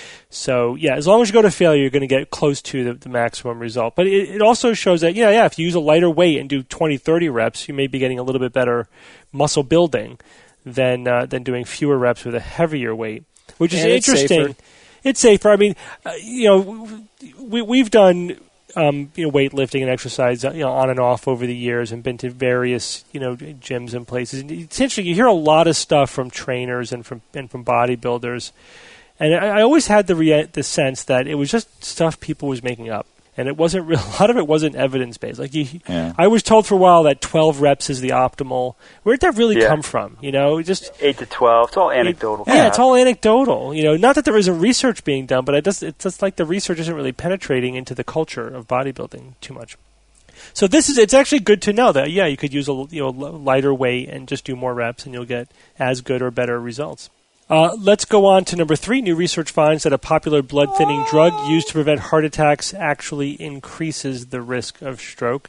So yeah, as long as you go to failure, you're going to get close to the, the maximum result. But it, it also shows that yeah, yeah, if you use a lighter weight and do twenty, thirty reps, you may be getting a little bit better muscle building than uh, than doing fewer reps with a heavier weight, which is And it's interesting. safer. It's safer. I mean, uh, you know, we we've done um, you know weightlifting and exercise you know on and off over the years, and been to various you know gyms and places. And it's interesting. You hear a lot of stuff from trainers and from and from bodybuilders. And I, I always had the rea- the sense that it was just stuff people was making up, and it wasn't real. A lot of it wasn't evidence based. Like you, Yeah. I was told for a while that twelve reps is the optimal. Where did that really Yeah. come from? You know, just Eight to twelve. It's all anecdotal. yeah, it's all anecdotal. You know, not that there isn't research being done, but it just it's just like the research isn't really penetrating into the culture of bodybuilding too much. So this is it's actually good to know that yeah, you could use a you know lighter weight and just do more reps, and you'll get as good or better results. Uh, let's go on to number three. New research finds that a popular blood-thinning drug used to prevent heart attacks actually increases the risk of stroke.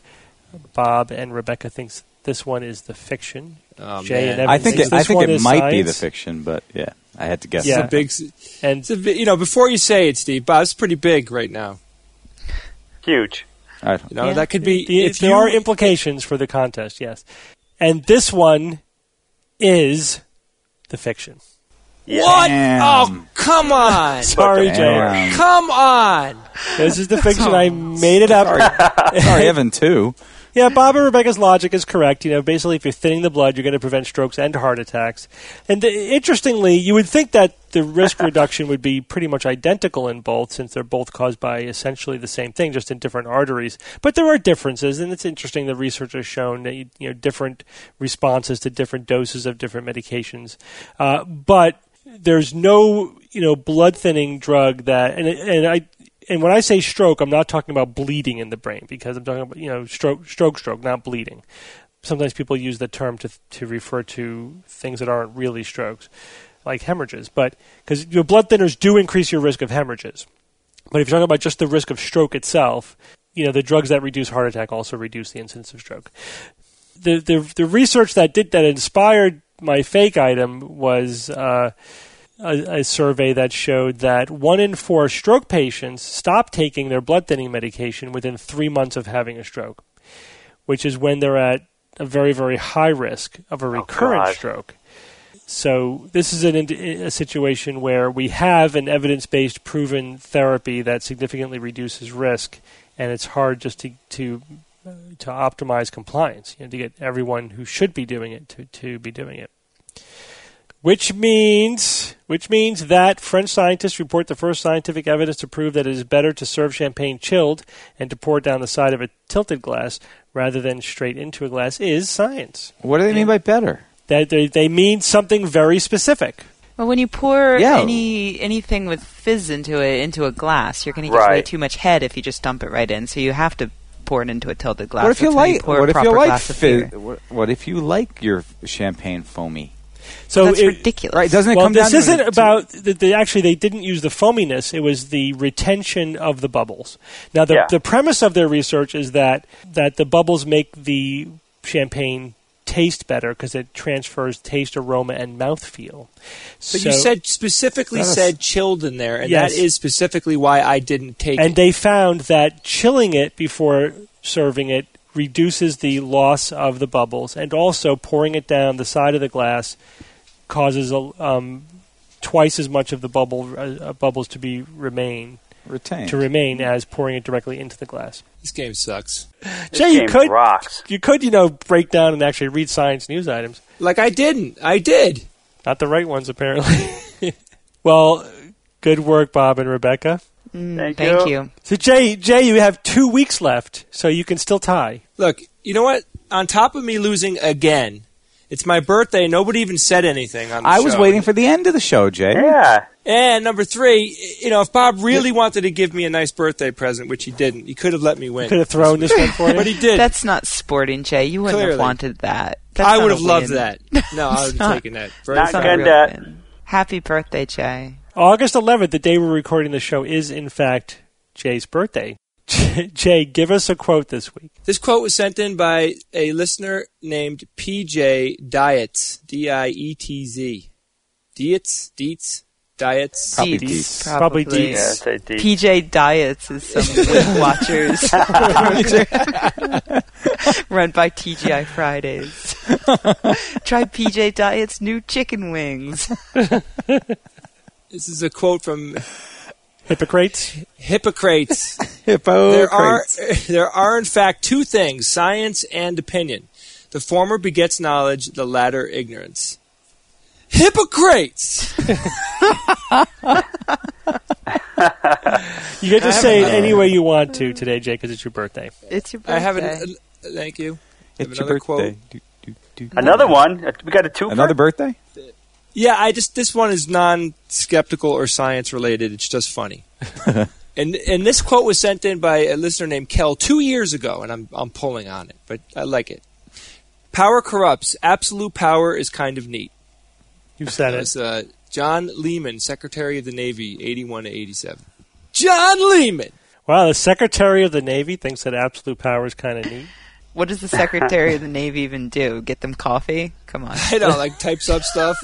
Bob and Rebecca thinks this one is the fiction. Oh, Jay man. and Evan I think thinks it, I this think one it is might be the science. fiction, but yeah, I had to guess. Yeah. that. It's a big, And it's a, bi- you know, before you say it, Steve, Bob, it's pretty big right now. Huge. I- You know, Yeah. that could be the, if there you, are implications for the contest, yes. And this one is the fiction. Yeah. What? Damn. Oh, come on! Sorry, Jay. Damn. Come on! This is the fiction. I made it up. Sorry, Evan, too. Yeah, Bob and Rebecca's logic is correct. You know, basically, if you're thinning the blood, you're going to prevent strokes and heart attacks. And uh, interestingly, you would think that the risk reduction would be pretty much identical in both, since they're both caused by essentially the same thing, just in different arteries. But there are differences, and it's interesting. The research has shown that you, you know different responses to different doses of different medications. Uh, but there's no you know blood thinning drug that, and and I. And when I say stroke, I'm not talking about bleeding in the brain, because I'm talking about, you know, stroke, stroke, stroke, not bleeding. Sometimes people use the term to to refer to things that aren't really strokes, like hemorrhages. But because your blood thinners do increase your risk of hemorrhages. But if you're talking about just the risk of stroke itself, you know, the drugs that reduce heart attack also reduce the incidence of stroke. the the, the research that did that inspired my fake item was uh, a, a survey that showed that one in four stroke patients stop taking their blood thinning medication within three months of having a stroke, which is when they're at a very, very high risk of a recurrent oh, stroke. So this is an, a situation where we have an evidence-based proven therapy that significantly reduces risk, and it's hard just to to, uh, to optimize compliance, you know, to get everyone who should be doing it to, to be doing it. Which means, which means that French scientists report the first scientific evidence to prove that it is better to serve champagne chilled and to pour it down the side of a tilted glass rather than straight into a glass is science. What do they mean by better? That they, they mean something very specific. Well, when you pour Yeah. any anything with fizz into it into a glass, you're going to get Right. way too much head if you just dump it right in. So you have to pour it into a tilted glass. What if you That's how like? pour a What if proper you like? glass of Fizz, beer. what, what if you like your champagne foamy? So That's it, ridiculous. Right? Doesn't it well, come down this to isn't about the, the. Actually, they didn't use the foaminess. It was the retention of the bubbles. Now, the Yeah. the premise of their research is that that the bubbles make the champagne taste better because it transfers taste, aroma, and mouthfeel. But So, you said specifically That is- said chilled in there, and Yes. that is specifically why I didn't take and it. they found that chilling it before serving it reduces the loss of the bubbles, and also pouring it down the side of the glass causes a, um, twice as much of the bubble uh, bubbles to be remain Retained. to remain as pouring it directly into the glass. This game sucks. This Jay, you game could rocks. you could you know break down and actually read science news items, Like I didn't. I did. not the right ones apparently. Well, good work, Bob and Rebecca. Mm, Thank thank you. you. So Jay, Jay, you have two weeks left, so you can still tie. Look, you know what? On top of me losing again, it's my birthday. Nobody even said anything on the I was show. waiting for the end of the show, Jay. Yeah. And number three, you know, if Bob really wanted to give me a nice birthday present, which he didn't, he could have let me win. Could have thrown this one for you. But he did. That's not sporting, Jay. You wouldn't Clearly. have wanted that. That's I not would a have loved win. that. No, I would have not- taken that. Very not It's not fine. a good, real uh, win. Happy birthday, Jay. August eleventh, the day we're recording the show, is in fact Jay's birthday. Jay, give us a quote this week. This quote was sent in by a listener named P J Dietz, D I E T Z. Dietz? Dietz? Dietz? Probably Dietz, Dietz. Probably probably. Dietz. Yeah, say deep. P J Diets is some Weight Watchers run by T G I Fridays. Try P J Diet's new chicken wings. This is a quote from Hippocrates. Hippocrates. Hippo. There are, there are, in fact, two things, science and opinion. The former begets knowledge, the latter ignorance. Hippocrates! You get to say it any way you want to today, Jay, because it's your birthday. It's your birthday. I have an, uh, thank you. I have It's your another birthday. quote. Do, do, do. Another one. Uh, We got a two. Another birthday? Yeah, I just this one is non-skeptical or science related. It's just funny. and and this quote was sent in by a listener named Kel two years ago, and I'm I'm pulling on it, but I like it. Power corrupts. Absolute power is kind of neat. You said That it. was uh, John Lehman, Secretary of the Navy, eighty-one to eighty-seven. John Lehman. Wow, the Secretary of the Navy thinks that absolute power is kind of neat. What does the Secretary of the Navy even do? Get them coffee? Come on. I know, like types up stuff.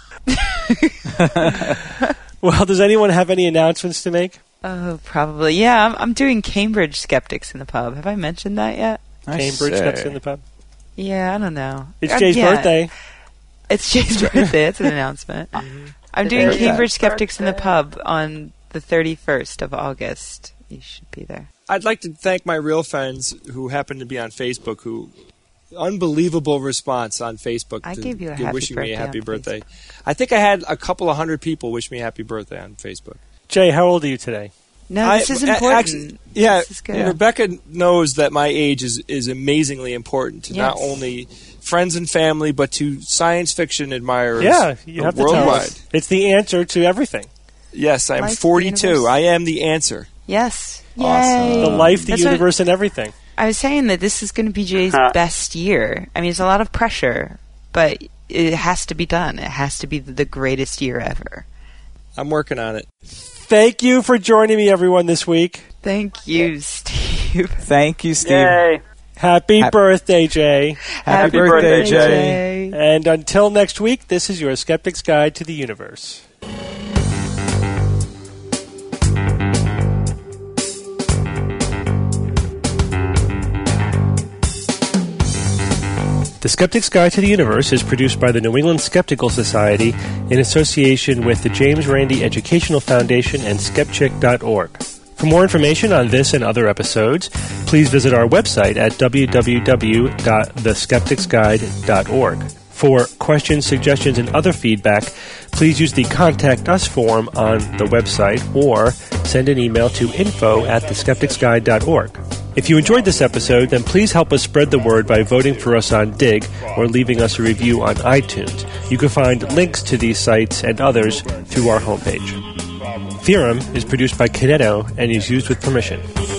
Well, does anyone have any announcements to make? Oh, probably. Yeah, I'm, I'm doing Cambridge Skeptics in the Pub. Have I mentioned that yet? I Cambridge say. Steps in the Pub. Yeah, I don't know. It's Uh, Jay's yeah, birthday. It's Jay's birthday. It's an announcement. I'm doing It's Cambridge Jay's Skeptics in the birthday. Pub on the thirty-first of August. You should be there. I'd like to thank my real friends who happen to be on Facebook. Who unbelievable response on Facebook. I to gave you a give- happy wishing me a birthday happy on birthday. I think I had a couple of hundred people wish me a happy birthday on Facebook. Jay, how old are you today? No, I- this is a- important. actually- yeah, This is good. Rebecca knows that my age is, is amazingly important to not Yes. only friends and family, but to science fiction admirers Yeah, you have to tell worldwide. us. It's the answer to everything. Yes, I'm Life, the forty-two. universe. I am the answer. Yes. Awesome. Yay. The life, the That's what- universe, and everything. I was saying that this is going to be Jay's Huh. best year. I mean, it's a lot of pressure, but it has to be done. It has to be the greatest year ever. I'm working on it. Thank you for joining me, everyone, this week. Thank you, Steve. Thank you, Steve. Yay. Happy Happy- birthday, Jay. Happy, Happy birthday, birthday, Jay. And until next week, this is your Skeptic's Guide to the Universe. The Skeptic's Guide to the Universe is produced by the New England Skeptical Society in association with the James Randi Educational Foundation and skepchick dot org. For more information on this and other episodes, please visit our website at w w w dot the skeptics guide dot org. For questions, suggestions, and other feedback, please use the Contact Us form on the website or send an email to info at the skeptics guide dot org. If you enjoyed this episode, then please help us spread the word by voting for us on Dig or leaving us a review on iTunes. You can find links to these sites and others through our homepage. Theorem is produced by Kineto and is used with permission.